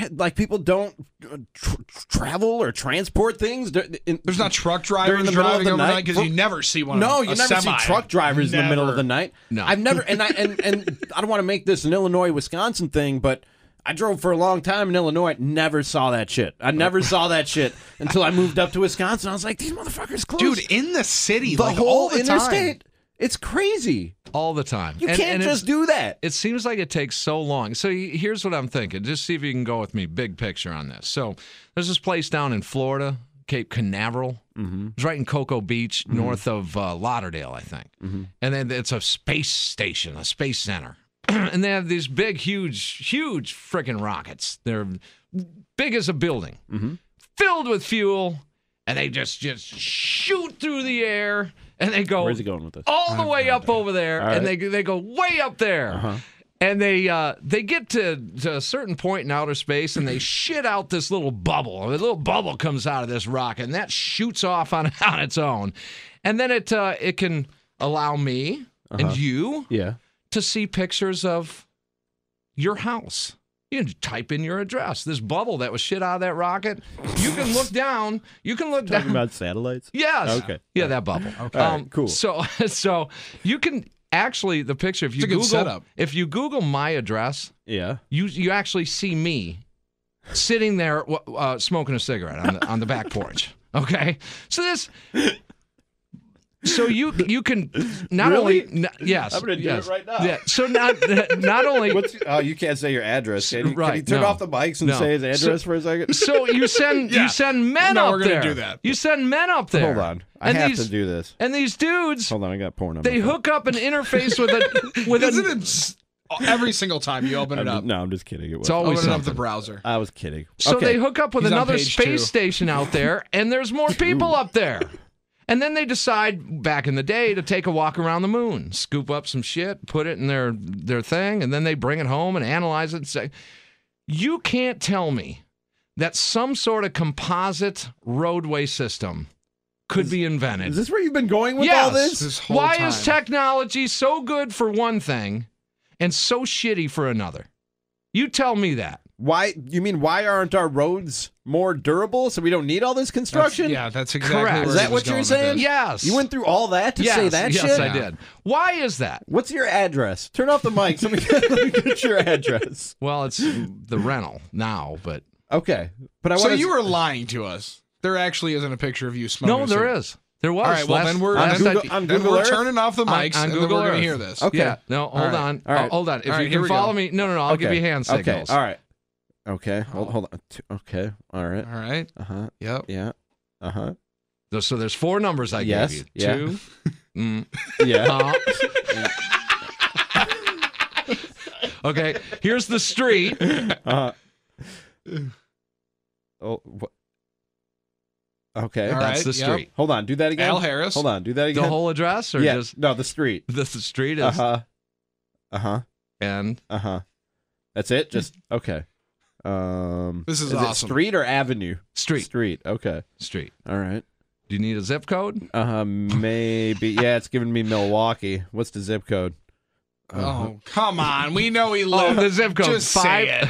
Speaker 5: travel or transport things.
Speaker 4: There's not truck
Speaker 5: During
Speaker 4: drivers
Speaker 5: the middle of
Speaker 4: driving
Speaker 5: the
Speaker 4: overnight
Speaker 5: night?
Speaker 4: because you never see one.
Speaker 5: No,
Speaker 4: of
Speaker 5: you
Speaker 4: a
Speaker 5: never
Speaker 4: semi.
Speaker 5: see truck drivers in the middle of the
Speaker 4: Never.
Speaker 5: night.
Speaker 3: No.
Speaker 5: I've never, and I don't want to make this an Illinois, Wisconsin thing, but I drove for a long time in Illinois. Never saw that shit. I never saw that shit until I moved up to Wisconsin. I was like, these motherfuckers close.
Speaker 4: Dude, in the city,
Speaker 5: the
Speaker 4: like
Speaker 5: whole
Speaker 4: all the
Speaker 5: interstate.
Speaker 4: time.
Speaker 5: It's crazy.
Speaker 3: all the time.
Speaker 5: You
Speaker 3: And-
Speaker 5: can't
Speaker 3: and
Speaker 5: just
Speaker 3: it's-
Speaker 5: do that.
Speaker 3: It seems like it takes so long. So here's what I'm thinking. Just see if you can go with me, big picture on this. So there's this place down in Florida, Cape Canaveral. Mm-hmm. It's right in Cocoa Beach, north of Lauderdale, I think. Mm-hmm. And then it's a space station, a space center. And they have these big, huge freaking rockets. They're big as a building, filled with fuel, and they just shoot through the air, and they go
Speaker 5: Where's he going with this?
Speaker 3: all the way up over there,
Speaker 5: All
Speaker 3: and
Speaker 5: right.
Speaker 3: they go way up there. And they get to a certain point in outer space, and they shit out this little bubble. A little bubble comes out of this rocket, and that shoots off on its own. And then it can allow me and you
Speaker 5: Yeah.
Speaker 3: to see pictures of your house. You can type in your address. This bubble that was shit out of that rocket, you can look down. You can look
Speaker 5: Talking
Speaker 3: down.
Speaker 5: about satellites?
Speaker 3: Yes.
Speaker 5: Okay.
Speaker 3: Yeah, that bubble. Okay.
Speaker 5: All right, cool.
Speaker 3: So you can actually the picture if you
Speaker 4: It's a good
Speaker 3: Google
Speaker 4: setup.
Speaker 3: if you Google my address,
Speaker 5: Yeah.
Speaker 3: you actually see me sitting there smoking a cigarette on the back porch. Okay, so you can not
Speaker 5: Really?
Speaker 3: only yes
Speaker 5: I'm gonna do
Speaker 3: yes,
Speaker 5: it right now.
Speaker 3: Yeah, so not only
Speaker 5: Oh, you can't say your address. Can you,
Speaker 3: Right,
Speaker 5: can you turn
Speaker 3: no.
Speaker 5: off the mics and
Speaker 3: No.
Speaker 5: say his address for a second?
Speaker 3: so you send
Speaker 4: Yeah.
Speaker 3: you send men
Speaker 4: No,
Speaker 3: up
Speaker 4: we're gonna
Speaker 3: there.
Speaker 4: do that.
Speaker 3: You send men up there.
Speaker 5: Hold on. I
Speaker 3: And
Speaker 5: have
Speaker 3: these-
Speaker 5: to do this.
Speaker 3: And these dudes,
Speaker 5: Hold on, I got porn on
Speaker 3: they
Speaker 5: my phone.
Speaker 3: hook up an interface with
Speaker 4: Isn't
Speaker 3: a.
Speaker 4: it every single time you open it up?
Speaker 5: No, I'm just kidding. It was.
Speaker 3: It's always
Speaker 4: Open it up the
Speaker 3: something.
Speaker 4: browser.
Speaker 5: I was kidding.
Speaker 3: So
Speaker 5: Okay.
Speaker 3: they hook up with
Speaker 4: He's on
Speaker 3: another
Speaker 4: page
Speaker 3: space
Speaker 4: 2.
Speaker 3: station out there, and there's more people up there. And then they decide, back in the day, to take a walk around the moon, scoop up some shit, put it in their thing, and then they bring it home and analyze it and say, you can't tell me that some sort of composite roadway system could be invented.
Speaker 5: Is this where you've been going with
Speaker 3: Yes.
Speaker 5: all this?
Speaker 4: This whole
Speaker 3: Why
Speaker 4: time.
Speaker 3: is technology so good for one thing and so shitty for another? You tell me that.
Speaker 5: Why? You mean why aren't our roads more durable so we don't need all this construction?
Speaker 4: That's exactly
Speaker 3: Correct.
Speaker 4: where
Speaker 3: Is
Speaker 4: he
Speaker 5: that
Speaker 4: was
Speaker 5: what you're
Speaker 4: going with
Speaker 5: saying?
Speaker 4: this.
Speaker 3: Yes.
Speaker 5: You went through all that to say that
Speaker 3: yes,
Speaker 5: shit?
Speaker 3: I did. Why is that?
Speaker 5: What's your address? Turn off the mics. Let me get your address.
Speaker 3: Well, it's the rental now, but
Speaker 5: Okay. But I
Speaker 4: So
Speaker 5: want
Speaker 4: you were lying to us. There actually isn't a picture of you smoking.
Speaker 3: no,
Speaker 4: a
Speaker 3: there
Speaker 4: cigarette.
Speaker 3: is. There was.
Speaker 4: All right, well, then we're
Speaker 5: on
Speaker 3: last
Speaker 5: Google-
Speaker 3: I-
Speaker 5: on
Speaker 4: then
Speaker 5: Google
Speaker 4: we're
Speaker 5: Earth?
Speaker 4: turning off the mics,
Speaker 3: on
Speaker 4: and
Speaker 3: Google
Speaker 4: then we're going
Speaker 3: Earth.
Speaker 4: to hear this.
Speaker 5: Okay.
Speaker 3: Yeah. No, hold
Speaker 4: right.
Speaker 3: on.
Speaker 5: All right.
Speaker 3: Hold on. If
Speaker 4: All right,
Speaker 3: you
Speaker 4: here
Speaker 3: can
Speaker 4: we
Speaker 3: follow
Speaker 4: go.
Speaker 3: me. No, I'll give you hand signals.
Speaker 5: Okay. All right. Okay. Hold on. Okay. All right.
Speaker 4: All right.
Speaker 5: Uh huh.
Speaker 4: Yep.
Speaker 5: Yeah. Uh huh.
Speaker 3: So there's 4 numbers I
Speaker 5: Yes,
Speaker 3: gave you.
Speaker 5: yeah.
Speaker 3: 2,
Speaker 5: Yeah.
Speaker 3: Okay, here's the street.
Speaker 5: Oh. Okay.
Speaker 4: All
Speaker 3: That's
Speaker 4: right,
Speaker 3: the
Speaker 4: yep.
Speaker 3: street.
Speaker 5: Hold on. Do that again.
Speaker 4: Al Harris.
Speaker 5: Hold on. Do that again.
Speaker 3: The whole address, or
Speaker 5: yeah.
Speaker 3: just
Speaker 5: No, the street.
Speaker 3: the street is and
Speaker 5: That's it. Just okay.
Speaker 4: This is
Speaker 5: it
Speaker 4: awesome.
Speaker 5: street or avenue?
Speaker 3: Street.
Speaker 5: Street. Okay.
Speaker 3: street.
Speaker 5: All right.
Speaker 3: Do you need a zip code?
Speaker 5: Maybe. Yeah, it's giving me Milwaukee. What's the zip code?
Speaker 4: Oh, come on. We know he
Speaker 3: Oh,
Speaker 4: lives.
Speaker 3: the zip code
Speaker 4: Just say it.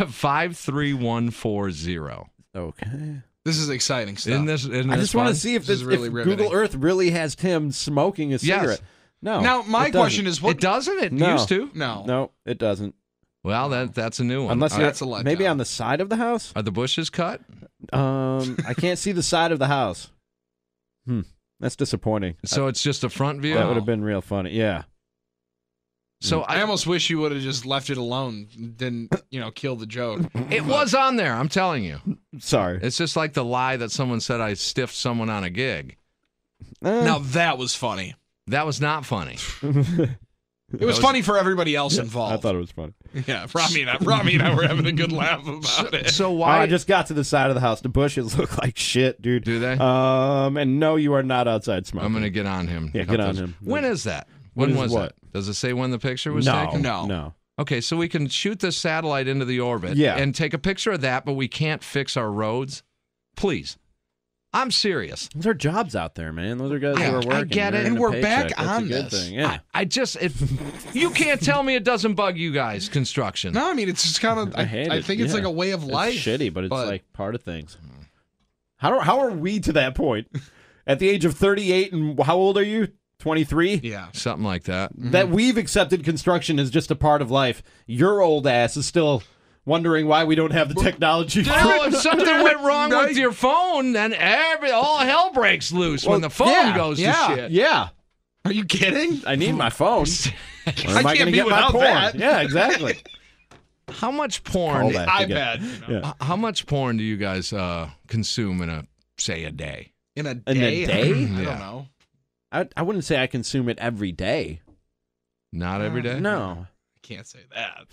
Speaker 3: 53140.
Speaker 5: Okay.
Speaker 4: This is exciting stuff.
Speaker 3: Isn't this
Speaker 5: I just want to
Speaker 3: fun?
Speaker 5: see if
Speaker 4: This is really
Speaker 5: if
Speaker 4: riveting.
Speaker 5: Google Earth really has Tim smoking a cigarette. No.
Speaker 4: Now, my
Speaker 5: it doesn't.
Speaker 4: question is, what?
Speaker 3: It doesn't. It
Speaker 5: No.
Speaker 3: used to.
Speaker 4: No.
Speaker 5: No, it doesn't.
Speaker 3: Well, that's a new one.
Speaker 5: Unless
Speaker 3: Are,
Speaker 4: that's a letdown.
Speaker 5: maybe on the side of the house.
Speaker 3: are the bushes cut?
Speaker 5: I can't see the side of the house. That's disappointing.
Speaker 3: So it's just a front view.
Speaker 5: That would have been real funny. Yeah.
Speaker 3: So
Speaker 4: I almost wish you would have just left it alone. Didn't, kill the joke.
Speaker 3: it was on there. I'm telling you.
Speaker 5: Sorry.
Speaker 3: It's just like the lie that someone said I stiffed someone on a gig.
Speaker 4: Now, that was funny.
Speaker 3: That was not funny.
Speaker 4: It was funny for everybody else involved.
Speaker 5: I thought it was funny.
Speaker 4: Yeah, Rami and I were having a good laugh about it.
Speaker 3: So
Speaker 5: Oh,
Speaker 3: why?
Speaker 5: I just got to the side of the house. The bushes look like shit, dude.
Speaker 3: Do they?
Speaker 5: And no, you are not outside smoking.
Speaker 3: I'm going to get on him.
Speaker 5: Yeah, get on him.
Speaker 3: When is that?
Speaker 5: When
Speaker 3: When
Speaker 5: is
Speaker 3: was
Speaker 5: what?
Speaker 3: that? Does it say when the picture was
Speaker 5: No,
Speaker 3: taken?
Speaker 4: No.
Speaker 3: Okay, so we can shoot this satellite into the orbit
Speaker 5: Yeah.
Speaker 3: and take a picture of that, but we can't fix our roads? Please. I'm serious.
Speaker 5: Those are jobs out there, man. Those are guys
Speaker 3: I-
Speaker 5: who are
Speaker 3: I
Speaker 5: working.
Speaker 3: get it.
Speaker 5: They're
Speaker 3: And
Speaker 5: earning a
Speaker 4: we're back
Speaker 5: paycheck. That's
Speaker 4: on
Speaker 5: a good
Speaker 4: this.
Speaker 5: thing. Yeah.
Speaker 3: I just, you can't tell me it doesn't bug you guys, construction.
Speaker 4: No, I mean, it's just kind of,
Speaker 5: I hate
Speaker 4: I
Speaker 5: it.
Speaker 4: think it's
Speaker 5: Yeah.
Speaker 4: like a way of life.
Speaker 5: It's shitty, but it's like part of things. How are we to that point? At the age of 38, and how old are you? 23?
Speaker 4: Yeah.
Speaker 3: Something like that.
Speaker 5: That we've accepted construction as just a part of life. Your old ass is still wondering why we don't have the technology.
Speaker 3: Well, if something went wrong with your phone, then all hell breaks loose when the phone goes to shit.
Speaker 5: Yeah.
Speaker 4: Are you kidding?
Speaker 5: I need my phone. Where am I
Speaker 4: can't
Speaker 5: going to
Speaker 4: be
Speaker 5: get my
Speaker 4: without
Speaker 5: porn?
Speaker 4: that.
Speaker 5: Yeah, exactly.
Speaker 3: How much
Speaker 5: Call
Speaker 3: porn?
Speaker 5: that.
Speaker 4: iPad.
Speaker 3: How much porn do you guys consume in a day?
Speaker 4: In a
Speaker 5: In a day?
Speaker 4: I
Speaker 3: Yeah.
Speaker 4: don't know.
Speaker 5: I wouldn't say I consume it every day.
Speaker 3: Not every day.
Speaker 5: No.
Speaker 4: I can't say that.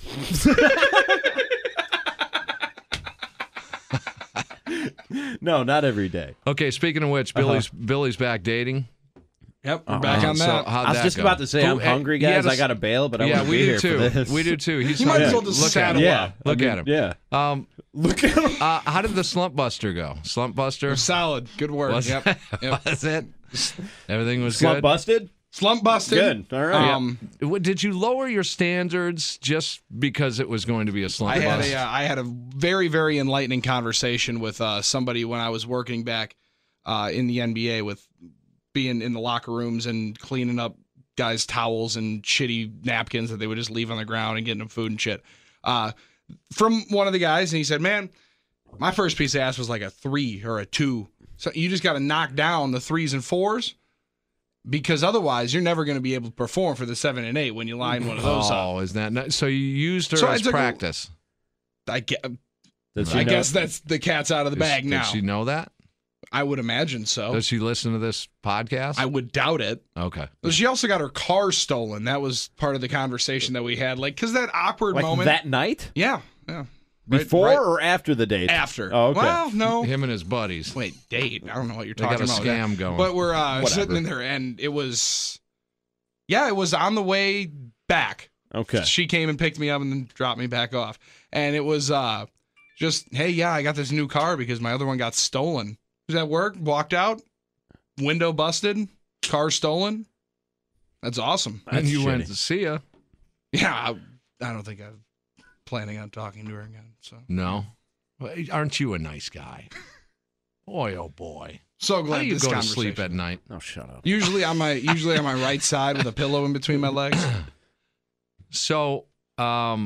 Speaker 5: No, not every day.
Speaker 3: Okay. Speaking of which, Billy's back dating.
Speaker 4: Yep, we're back on
Speaker 3: So
Speaker 4: that.
Speaker 3: how'd
Speaker 5: I was
Speaker 3: that
Speaker 5: just
Speaker 3: go?
Speaker 5: about to say I'm hungry,
Speaker 3: he had
Speaker 5: guys. I got to bail, but I
Speaker 3: yeah,
Speaker 5: want to
Speaker 3: we
Speaker 5: be
Speaker 3: do
Speaker 5: here
Speaker 3: too.
Speaker 5: for this.
Speaker 3: We do too. He's
Speaker 4: You might as well
Speaker 3: hungry.
Speaker 4: just
Speaker 3: Look at
Speaker 4: saddle
Speaker 3: him.
Speaker 5: Yeah.
Speaker 3: Look at him.
Speaker 5: Yeah. Look at him.
Speaker 3: How did the Slump Buster go? Slump Buster?
Speaker 4: Solid. Good work.
Speaker 3: Was,
Speaker 4: Yep. Yep.
Speaker 3: was it? Everything was
Speaker 5: Slump
Speaker 3: good.
Speaker 5: busted?
Speaker 4: Slump busted.
Speaker 5: Good. All right.
Speaker 3: Did you lower your standards just because it was going to be a slump
Speaker 4: I
Speaker 3: bust?
Speaker 4: had a very, very enlightening conversation with somebody when I was working back in the NBA with being in the locker rooms and cleaning up guys' towels and shitty napkins that they would just leave on the ground and getting them food and shit. From one of the guys, and he said, "Man, my first piece of ass was like a 3 or a 2. So you just got to knock down the 3s and 4s because otherwise you're never going to be able to perform for the 7 and 8 when you line one of those up."
Speaker 3: Oh, is that nice? So you used her
Speaker 4: So I
Speaker 3: as
Speaker 4: took a-
Speaker 3: practice?
Speaker 4: I guess,
Speaker 5: Does she
Speaker 4: I
Speaker 5: know?
Speaker 4: guess that's the cat's out of the bag now.
Speaker 3: Does she know that?
Speaker 4: I would imagine so.
Speaker 3: Does she listen to this podcast?
Speaker 4: I would doubt it.
Speaker 3: Okay.
Speaker 4: But she also got her car stolen. That was part of the conversation that we had. Like, because that awkward
Speaker 5: Like
Speaker 4: moment.
Speaker 5: that night?
Speaker 4: Yeah. Right-
Speaker 5: Before
Speaker 4: right
Speaker 5: or after the date?
Speaker 4: after.
Speaker 5: Oh, okay.
Speaker 4: Well, no.
Speaker 3: Him and his buddies.
Speaker 4: Wait, date. I don't know what you're
Speaker 3: They got
Speaker 4: talking
Speaker 3: a
Speaker 4: about.
Speaker 3: scam going.
Speaker 4: But we're sitting
Speaker 5: Whatever.
Speaker 4: in there, and it was, it was on the way back.
Speaker 5: Okay.
Speaker 4: She came and picked me up and then dropped me back off. And it was just, hey, yeah, I got this new car because my other one got stolen. Was at work, walked out, window busted, car stolen. That's awesome.
Speaker 3: and you
Speaker 5: That's
Speaker 3: went
Speaker 5: shitty.
Speaker 3: to see her.
Speaker 4: Yeah, I don't think I'm planning on talking to her again. So
Speaker 3: No. Well, aren't you a nice guy? Boy, oh boy.
Speaker 4: so
Speaker 3: How
Speaker 4: glad
Speaker 3: do you
Speaker 4: this
Speaker 3: go to
Speaker 4: conversation.
Speaker 3: sleep at night?
Speaker 5: Oh, shut up.
Speaker 4: Usually on my right side with a pillow in between my legs.
Speaker 3: So, now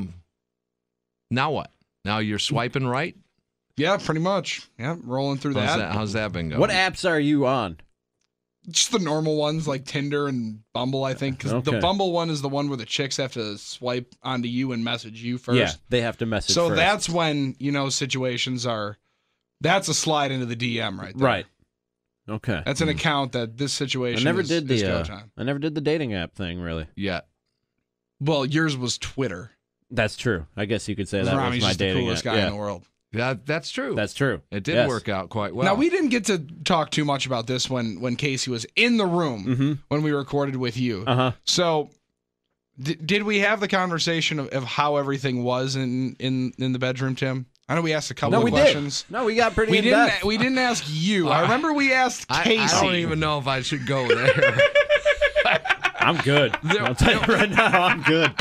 Speaker 3: what? Now you're swiping right?
Speaker 4: Yeah, pretty much. Yeah, rolling through that.
Speaker 3: How's that been going?
Speaker 5: What apps are you on?
Speaker 4: Just the normal ones like Tinder and Bumble, I think. Because
Speaker 5: Okay.
Speaker 4: the Bumble one is the one where the chicks have to swipe onto you and message you first.
Speaker 5: Yeah, they have to message
Speaker 4: So
Speaker 5: first.
Speaker 4: that's when, situations are, that's a slide into the DM right there.
Speaker 5: Right. Okay.
Speaker 4: That's an account that this situation
Speaker 5: I never
Speaker 4: is,
Speaker 5: did
Speaker 4: is
Speaker 5: the
Speaker 4: go time.
Speaker 5: I never did the dating app thing really.
Speaker 3: Yeah.
Speaker 4: Well, yours was Twitter.
Speaker 5: That's true. I guess you could say that
Speaker 4: Rami's
Speaker 5: was my
Speaker 4: just the
Speaker 5: dating
Speaker 4: coolest
Speaker 5: app.
Speaker 4: guy
Speaker 5: Yeah.
Speaker 4: in the world.
Speaker 3: That's true.
Speaker 5: That's true.
Speaker 3: It did
Speaker 5: Yes.
Speaker 3: work out quite well.
Speaker 4: Now, we didn't get to talk too much about this when Casey was in the room when we recorded with you.
Speaker 5: Uh-huh.
Speaker 4: So, did we have the conversation of how everything was in the bedroom, Tim? I know we asked a couple of questions.
Speaker 5: Did. No, we got pretty
Speaker 4: We
Speaker 5: in
Speaker 4: didn't.
Speaker 5: depth.
Speaker 4: We didn't ask you. I remember we asked Casey.
Speaker 3: I don't even know if I should go there.
Speaker 5: I'm good. I'll tell you right now, I'm good.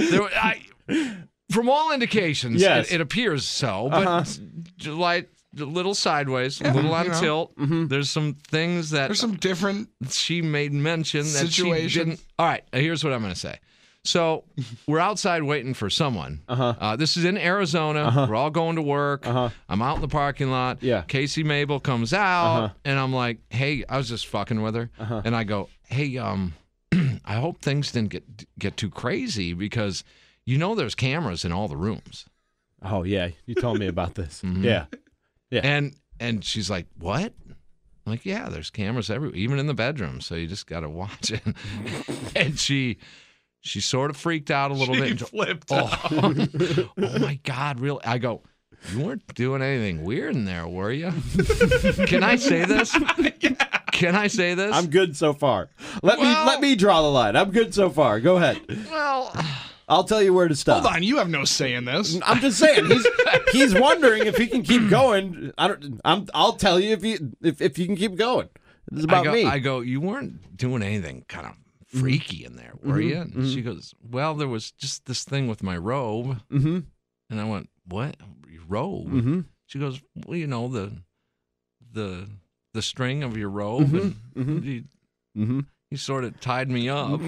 Speaker 3: From all indications,
Speaker 5: Yes.
Speaker 3: it appears so, but like a little sideways, a little on tilt. There's some things that
Speaker 4: There's some different.
Speaker 3: she made mention that she
Speaker 4: Situation.
Speaker 3: didn't. All right, here's what I'm going to say. So we're outside waiting for someone. This is in Arizona. We're all going to work. I'm out in the parking lot.
Speaker 5: Yeah.
Speaker 3: Casey Mabel comes out, and I'm like, "Hey," I was just fucking with her, and I go, "Hey, I hope things didn't get too crazy because there's cameras in all the rooms."
Speaker 5: Oh yeah, you told me about this. Yeah.
Speaker 3: And she's like, "What?" I'm like, "Yeah, there's cameras everywhere, even in the bedroom. So you just got to watch it." And she sort of freaked out a little bit.
Speaker 4: Flipped.
Speaker 3: Oh my God, really? I go, "You weren't doing anything weird in there, were you?" Can I say this? Can I say this?
Speaker 5: I'm good so far. Let me draw the line. I'm good so far. Go ahead.
Speaker 3: Well,
Speaker 5: I'll tell you where to stop.
Speaker 4: Hold on, you have no say in this.
Speaker 5: I'm just saying he's wondering if he can keep going. I'll tell you if you can keep going. It's about me.
Speaker 3: I go, "You weren't doing anything kind of freaky in there, were you?" And she goes, "Well, there was just this thing with my robe." And I went, "What? Your robe?" She goes, "Well, the string of your robe." And he sort of tied me up.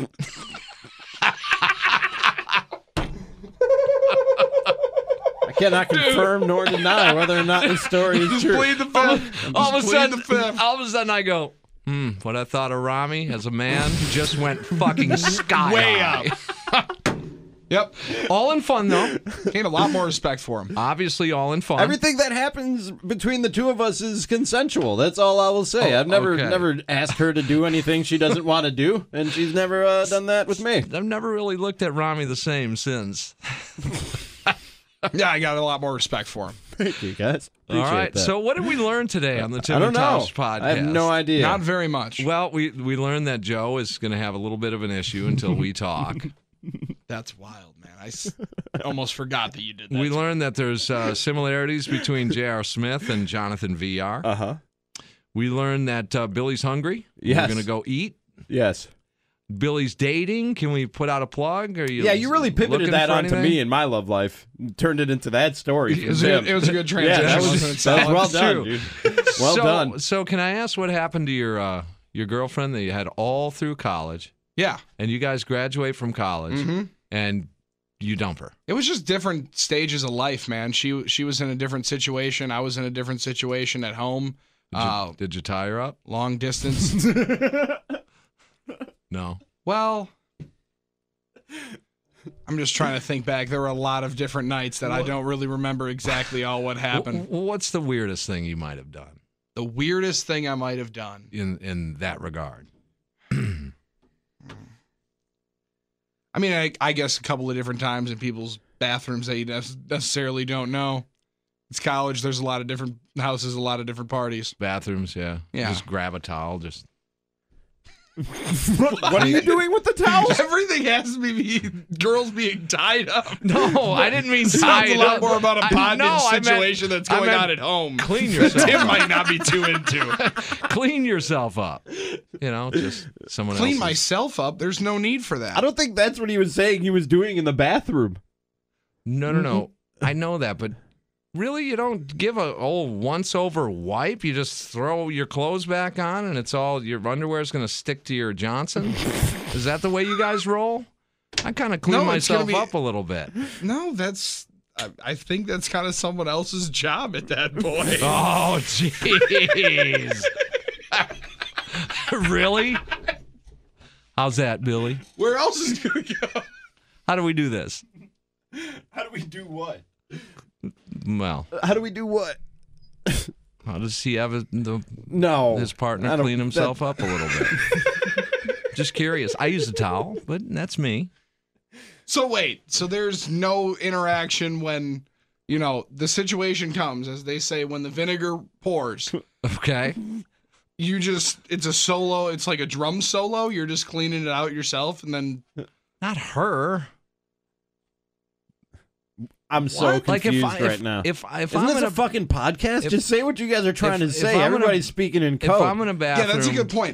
Speaker 5: I cannot confirm nor deny whether or not this story is true.
Speaker 4: Plead the fifth.
Speaker 3: All of
Speaker 4: All
Speaker 3: a sudden, I go, what I thought of Rami as a man just went fucking sky
Speaker 4: Way
Speaker 3: high.
Speaker 4: Yep.
Speaker 3: All in fun, though.
Speaker 4: Gained a lot more respect for him.
Speaker 3: Obviously, all in fun.
Speaker 5: Everything that happens between the two of us is consensual. That's all I will say. I've never asked her to do anything she doesn't want to do, and she's never done that with me.
Speaker 3: I've never really looked at Rami the same since.
Speaker 4: Yeah, I got a lot more respect for him.
Speaker 5: Thank you, guys.
Speaker 3: All
Speaker 5: Appreciate
Speaker 3: right.
Speaker 5: that.
Speaker 3: So, what did we learn today on the Tim
Speaker 5: I don't
Speaker 3: and
Speaker 5: know.
Speaker 3: Tosh podcast?
Speaker 5: I have no idea.
Speaker 4: Not very much.
Speaker 3: Well, we learned that Joe is going to have a little bit of an issue until we talk.
Speaker 4: That's wild, man. I almost forgot that you did that.
Speaker 3: We learned that there's similarities between J.R. Smith and Jonathan VR.
Speaker 5: Uh-huh.
Speaker 3: We learned that Billy's hungry.
Speaker 5: Yes.
Speaker 3: We're going to go eat.
Speaker 5: Yes.
Speaker 3: Billy's dating. Can we put out a plug? Are you?
Speaker 5: Yeah, you really
Speaker 3: looking
Speaker 5: pivoted that
Speaker 3: for
Speaker 5: onto
Speaker 3: anything?
Speaker 5: me in my love life. Turned it into that story.
Speaker 4: It was a good transition.
Speaker 5: Yeah,
Speaker 4: wasn't it?
Speaker 5: that was well
Speaker 3: That's
Speaker 5: done,
Speaker 3: true.
Speaker 5: dude. Well done.
Speaker 3: So, can I ask what happened to your girlfriend that you had all through college,
Speaker 4: Yeah.
Speaker 3: and you guys graduate from college, and you dump her?
Speaker 4: It was just different stages of life, man. She was in a different situation. I was in a different situation at home.
Speaker 3: Did you tie her up?
Speaker 4: Long distance.
Speaker 3: No.
Speaker 4: Well, I'm just trying to think back. There were a lot of different nights that I don't really remember exactly all what happened.
Speaker 3: What's the weirdest thing you might have done
Speaker 4: The weirdest thing I might have done.
Speaker 3: in that regard?
Speaker 4: I mean, I guess a couple of different times in people's bathrooms that you necessarily don't know. It's college. There's a lot of different houses, a lot of different parties.
Speaker 3: Bathrooms, yeah.
Speaker 4: Yeah.
Speaker 3: Just grab a towel, just.
Speaker 5: What are you doing with the towel?
Speaker 4: Everything has to be girls being tied up.
Speaker 3: No, I didn't mean
Speaker 4: Sounds
Speaker 3: tied
Speaker 4: a lot
Speaker 3: up.
Speaker 4: more about a bondage
Speaker 3: I meant-
Speaker 4: situation that's
Speaker 3: I
Speaker 4: going
Speaker 3: meant
Speaker 4: on at home.
Speaker 3: Clean yourself.
Speaker 4: Tim might not be too into.
Speaker 3: Clean yourself up. Just someone
Speaker 4: Clean
Speaker 3: else's.
Speaker 4: myself up. There's no need for that.
Speaker 5: I don't think that's what he was saying he was doing in the bathroom.
Speaker 3: No. I know that, but really, you don't give a old once-over wipe? You just throw your clothes back on, and it's all your underwear's going to stick to your Johnson? Is that the way you guys roll? I kind of clean
Speaker 4: No, it's gonna
Speaker 3: myself
Speaker 4: be-
Speaker 3: up a little bit.
Speaker 4: No, that's. I think that's kind of someone else's job at that point.
Speaker 3: Oh, jeez. Really? How's that, Billy?
Speaker 4: Where else is it going to go?
Speaker 3: How do we do this?
Speaker 5: How do we do what?
Speaker 3: Well,
Speaker 5: How do we do what?
Speaker 3: How does he have
Speaker 5: No.
Speaker 3: his partner clean himself up a little bit? Just curious. I use a towel, but that's me.
Speaker 4: So wait, so there's no interaction when, the situation comes, as they say, when the vinegar pours.
Speaker 3: Okay.
Speaker 4: It's a solo, it's like a drum solo. You're just cleaning it out yourself, and then.
Speaker 3: Not her.
Speaker 5: I'm so
Speaker 3: Like
Speaker 5: confused
Speaker 3: if
Speaker 5: right now.
Speaker 3: If
Speaker 5: Isn't
Speaker 3: I'm
Speaker 5: this
Speaker 3: in
Speaker 5: a fucking podcast?
Speaker 3: if-
Speaker 5: Just say what you guys are trying to
Speaker 3: if
Speaker 5: say.
Speaker 3: I'm in a-
Speaker 5: Everybody's speaking in code.
Speaker 3: if I'm in a bathroom,
Speaker 4: Yeah, that's a good point.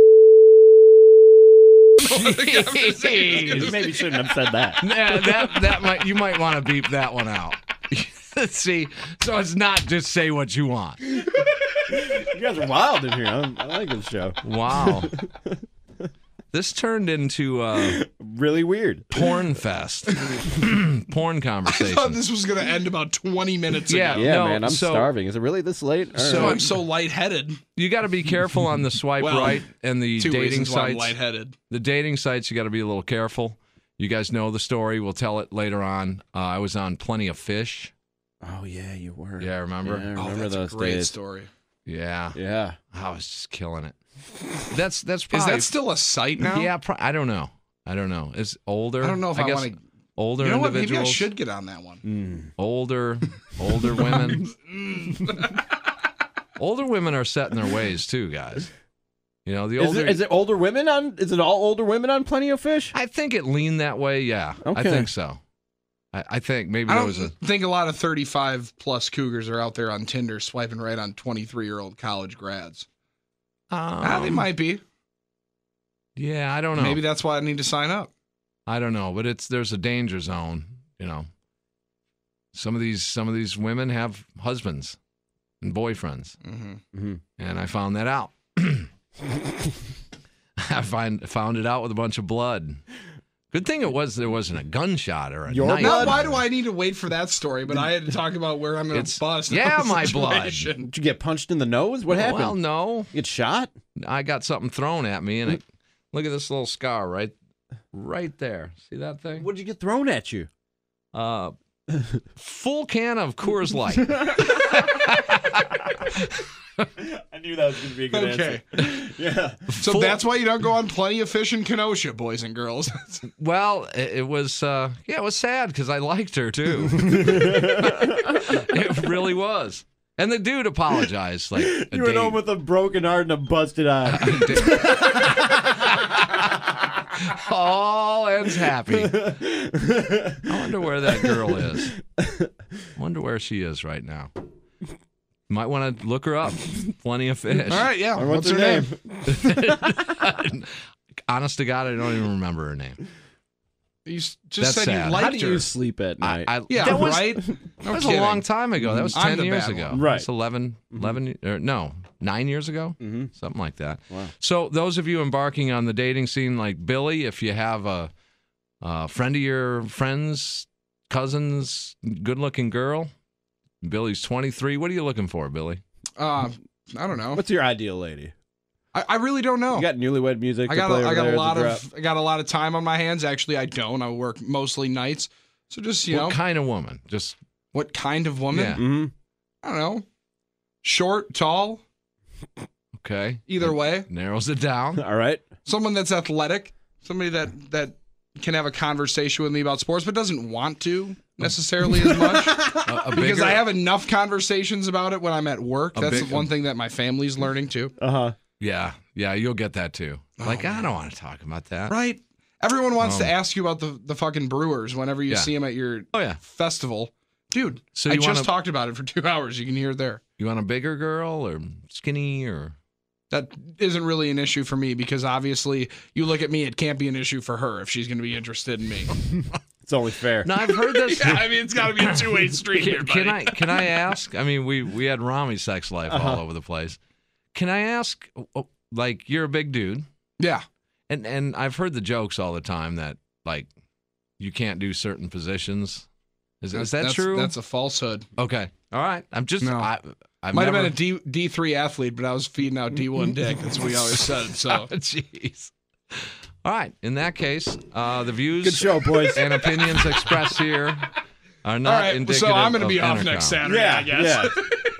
Speaker 5: You maybe shouldn't have said that.
Speaker 3: that you might want to beep that one out. See, so it's not just say what you want.
Speaker 5: You guys are wild in here. I like this show.
Speaker 3: Wow. This turned into
Speaker 5: Really weird.
Speaker 3: porn fest, porn
Speaker 4: I
Speaker 3: conversation.
Speaker 4: thought this was going to end about 20 minutes
Speaker 3: Yeah.
Speaker 4: ago.
Speaker 5: Yeah,
Speaker 3: No,
Speaker 5: man, I'm
Speaker 3: so-
Speaker 5: starving. Is it really this late? All
Speaker 4: So
Speaker 5: right.
Speaker 4: I'm so lightheaded.
Speaker 3: You got to be careful on the swipe
Speaker 4: Well,
Speaker 3: right and the
Speaker 4: Two
Speaker 3: dating
Speaker 4: reasons why I'm
Speaker 3: sites.
Speaker 4: lightheaded.
Speaker 3: The dating sites, you got to be a little careful. You guys know the story. We'll tell it later on. I was on Plenty of Fish.
Speaker 5: Oh yeah, you were.
Speaker 3: Yeah, remember?
Speaker 5: Yeah, I
Speaker 4: Oh,
Speaker 5: remember
Speaker 4: that's
Speaker 5: those
Speaker 4: a great
Speaker 5: days.
Speaker 4: story.
Speaker 3: Yeah.
Speaker 5: Yeah.
Speaker 3: I was just killing it. That's
Speaker 4: Is
Speaker 3: probably.
Speaker 4: that still a site now?
Speaker 3: Yeah, I don't know. It's older.
Speaker 4: I don't know if I
Speaker 3: guess
Speaker 4: want to.
Speaker 3: older
Speaker 4: You know what? Maybe I
Speaker 3: individuals.
Speaker 4: should get on that one.
Speaker 3: Older women. Older women are set in their ways too, guys. The older.
Speaker 5: Is it older women on? Is it all older women on Plenty of Fish?
Speaker 3: I think it leaned that way. Yeah, I
Speaker 5: Okay.
Speaker 3: think so. I think maybe
Speaker 4: I
Speaker 3: there
Speaker 4: don't
Speaker 3: was a.
Speaker 4: think a lot of 35 plus cougars are out there on Tinder swiping right on 23-year-old college grads. They might be.
Speaker 3: Yeah, I don't know.
Speaker 4: Maybe that's why I need to sign up.
Speaker 3: I don't know, but there's a danger zone. Some of these women have husbands and boyfriends,
Speaker 4: Mm-hmm.
Speaker 3: and I found that out. I found it out with a bunch of blood. Good thing there wasn't a gunshot or a
Speaker 5: Your
Speaker 3: knife.
Speaker 4: Now,
Speaker 5: blood?
Speaker 4: why do I need to wait for that story? But I had to talk about where I'm going to bust.
Speaker 3: Yeah,
Speaker 4: in the
Speaker 3: my blood.
Speaker 4: situation.
Speaker 5: Did you get punched in the nose? What happened?
Speaker 3: Well, no.
Speaker 5: You get shot?
Speaker 3: I got something thrown at me, and look at this little scar right there. See that thing?
Speaker 5: What did you get thrown at you?
Speaker 3: Full can of Coors Light.
Speaker 5: I knew that was going to be a good
Speaker 4: Okay.
Speaker 5: answer. Yeah.
Speaker 4: So that's why you don't go on Plenty of Fish in Kenosha, boys and girls.
Speaker 3: Well, it was it was sad because I liked her too. It really was. And the dude apologized like a
Speaker 5: You went
Speaker 3: day.
Speaker 5: home with a broken heart and a busted eye.
Speaker 3: All ends happy. I wonder where that girl is. I wonder where she is right now. Might want to look her up. Plenty of Fish.
Speaker 4: All right, yeah.
Speaker 5: What's her name?
Speaker 3: Honest to God, I don't even remember her name.
Speaker 4: You just
Speaker 3: That's
Speaker 4: said
Speaker 3: sad.
Speaker 4: you liked
Speaker 5: How do
Speaker 4: her.
Speaker 5: you sleep at night?
Speaker 4: Yeah,
Speaker 3: that was,
Speaker 4: right?
Speaker 3: That was a long time ago. That was
Speaker 4: I'm
Speaker 3: 10
Speaker 4: the
Speaker 3: years
Speaker 4: bad
Speaker 3: ago.
Speaker 4: one.
Speaker 5: Right.
Speaker 3: That's 11 or no, 9 years ago?
Speaker 5: Mm-hmm.
Speaker 3: Something like that.
Speaker 5: Wow.
Speaker 3: So those of you embarking on the dating scene like Billy, if you have a friend of your friends, cousins, good-looking girl, Billy's 23. What are you looking for, Billy?
Speaker 4: I don't know.
Speaker 5: What's your ideal lady?
Speaker 4: I really don't know.
Speaker 5: You got newlywed music.
Speaker 4: I
Speaker 5: to play over there as a
Speaker 4: I got a lot of time on my hands. Actually, I don't. I work mostly nights. So just,
Speaker 3: What kind of woman? Just
Speaker 4: what kind of woman?
Speaker 3: Yeah.
Speaker 5: Mm-hmm.
Speaker 4: I don't know. Short, tall,
Speaker 3: okay.
Speaker 4: either way.
Speaker 3: Narrows it down.
Speaker 5: All right.
Speaker 4: Someone that's athletic. Somebody that can have a conversation with me about sports, but doesn't want to necessarily as much.
Speaker 3: A
Speaker 4: Because
Speaker 3: bigger-
Speaker 4: I have enough conversations about it when I'm at work.
Speaker 3: A
Speaker 4: That's
Speaker 3: big-
Speaker 4: the one thing that my family's learning too.
Speaker 5: Uh-huh.
Speaker 3: Yeah, you'll get that too. Like, I don't want to talk about that.
Speaker 4: Right? Everyone wants
Speaker 3: Oh.
Speaker 4: to ask you about the fucking Brewers whenever you
Speaker 3: Yeah.
Speaker 4: see them at your
Speaker 3: Oh, yeah.
Speaker 4: festival. Dude,
Speaker 3: So
Speaker 4: I
Speaker 3: you
Speaker 4: just
Speaker 3: wanna-
Speaker 4: talked about it for 2 hours. You can hear it there.
Speaker 3: You want a bigger girl or skinny or?
Speaker 4: That isn't really an issue for me because obviously you look at me, it can't be an issue for her if she's going to be interested in me.
Speaker 5: It's only fair.
Speaker 3: No, I've heard this.
Speaker 4: Yeah, I mean, it's got to be a two-way street here, buddy.
Speaker 3: Can I ask? I mean, we had Rami's sex life all over the place. Can I ask? Like, you're a big dude,
Speaker 4: Yeah.
Speaker 3: and I've heard the jokes all the time that like you can't do certain positions. Is that
Speaker 4: That's-
Speaker 3: true?
Speaker 4: That's a falsehood.
Speaker 3: Okay. All right. I'm just.
Speaker 4: No.
Speaker 3: I've
Speaker 4: Might
Speaker 3: never,
Speaker 4: have been a D3 athlete, but I was feeding out D1 dick. That's what we always said. So
Speaker 3: Jeez. All right. In that case, the views
Speaker 5: Good show, boys.
Speaker 3: and opinions expressed here are not
Speaker 4: all right,
Speaker 3: indicative
Speaker 4: so I'm going to
Speaker 3: of
Speaker 4: be off
Speaker 3: Entercom.
Speaker 4: next Saturday, I guess.
Speaker 5: Yeah.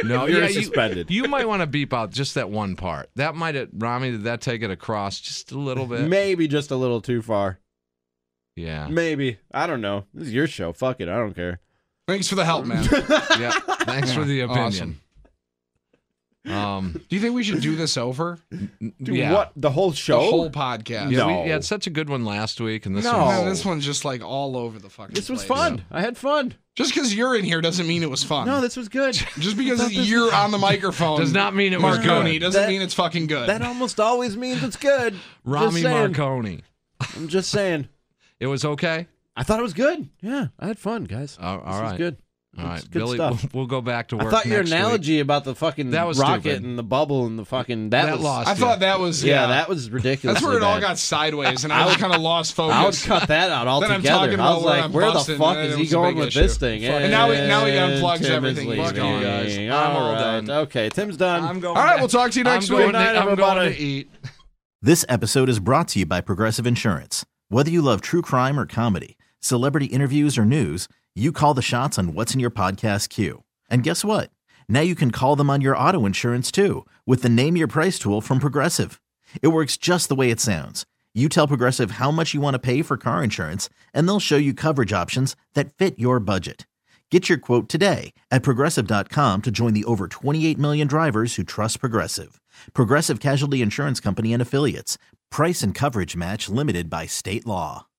Speaker 3: No,
Speaker 5: if you're
Speaker 3: yeah,
Speaker 5: suspended.
Speaker 3: You might want to beep out just that one part. That might have, Rami, did that take it across just a little bit?
Speaker 5: Maybe just a little too far.
Speaker 3: Yeah.
Speaker 5: Maybe. I don't know. This is your show. Fuck it. I don't care.
Speaker 4: Thanks for the help, man.
Speaker 3: Yeah. Thanks for the opinion.
Speaker 4: Awesome. Do you think we should do this over?
Speaker 5: Dude,
Speaker 3: Yeah.
Speaker 5: what? The whole show?
Speaker 4: The whole podcast.
Speaker 3: Yeah,
Speaker 5: No.
Speaker 3: we had such a good one last week, and this
Speaker 5: No.
Speaker 3: one's-
Speaker 4: Man, this one's just like all over the fucking
Speaker 5: This was
Speaker 4: place.
Speaker 5: fun. I had fun.
Speaker 4: Just because you're in here doesn't mean it was fun.
Speaker 5: No, this was good.
Speaker 4: Just because you're on the microphone
Speaker 3: does not mean it was
Speaker 4: Marconi
Speaker 3: good.
Speaker 4: doesn't
Speaker 5: That-
Speaker 4: mean it's fucking good.
Speaker 5: That almost always means it's good.
Speaker 3: Rami
Speaker 5: Just saying.
Speaker 3: Marconi.
Speaker 5: I'm just saying.
Speaker 3: It was okay?
Speaker 5: I thought it was good. Yeah, I had fun, guys.
Speaker 3: All
Speaker 5: This
Speaker 3: right.
Speaker 5: was good.
Speaker 3: All right,
Speaker 5: It's good
Speaker 3: Billy,
Speaker 5: stuff.
Speaker 3: we'll go back to work
Speaker 5: I thought your
Speaker 3: next week.
Speaker 5: analogy about the fucking
Speaker 3: That was
Speaker 5: rocket
Speaker 3: stupid.
Speaker 5: and the bubble and the fucking
Speaker 3: That
Speaker 5: was
Speaker 3: lost
Speaker 4: I
Speaker 3: you.
Speaker 4: thought that was
Speaker 5: Yeah, that was ridiculous.
Speaker 4: That's where it all got sideways, and I just kind of lost focus.
Speaker 5: I would cut that out
Speaker 4: Then I'm
Speaker 5: altogether.
Speaker 4: talking
Speaker 5: I
Speaker 4: about
Speaker 5: was
Speaker 4: where
Speaker 5: like,
Speaker 4: I'm
Speaker 5: where the
Speaker 4: busting,
Speaker 5: fuck
Speaker 4: and
Speaker 5: is
Speaker 4: it
Speaker 5: he
Speaker 4: was a
Speaker 5: going
Speaker 4: big
Speaker 5: with
Speaker 4: issue.
Speaker 5: this thing?
Speaker 4: And now he unplugs
Speaker 5: Tim is
Speaker 4: everything. He's
Speaker 5: leaving.
Speaker 4: gone,
Speaker 3: guys. I'm all
Speaker 5: right.
Speaker 3: done.
Speaker 5: Okay, Tim's done.
Speaker 3: I'm going
Speaker 4: All right,
Speaker 3: back-
Speaker 4: we'll talk to you next
Speaker 3: I'm
Speaker 4: week.
Speaker 3: going to-
Speaker 5: Good night,
Speaker 3: I'm going
Speaker 5: everybody.
Speaker 3: to eat.
Speaker 8: This episode is brought to you by Progressive Insurance. Whether you love true crime or comedy, celebrity interviews or news, you call the shots on what's in your podcast queue. And guess what? Now you can call them on your auto insurance too with the Name Your Price tool from Progressive. It works just the way it sounds. You tell Progressive how much you want to pay for car insurance, and they'll show you coverage options that fit your budget. Get your quote today at Progressive.com to join the over 28 million drivers who trust Progressive. Progressive Casualty Insurance Company and Affiliates. Price and coverage match limited by state law.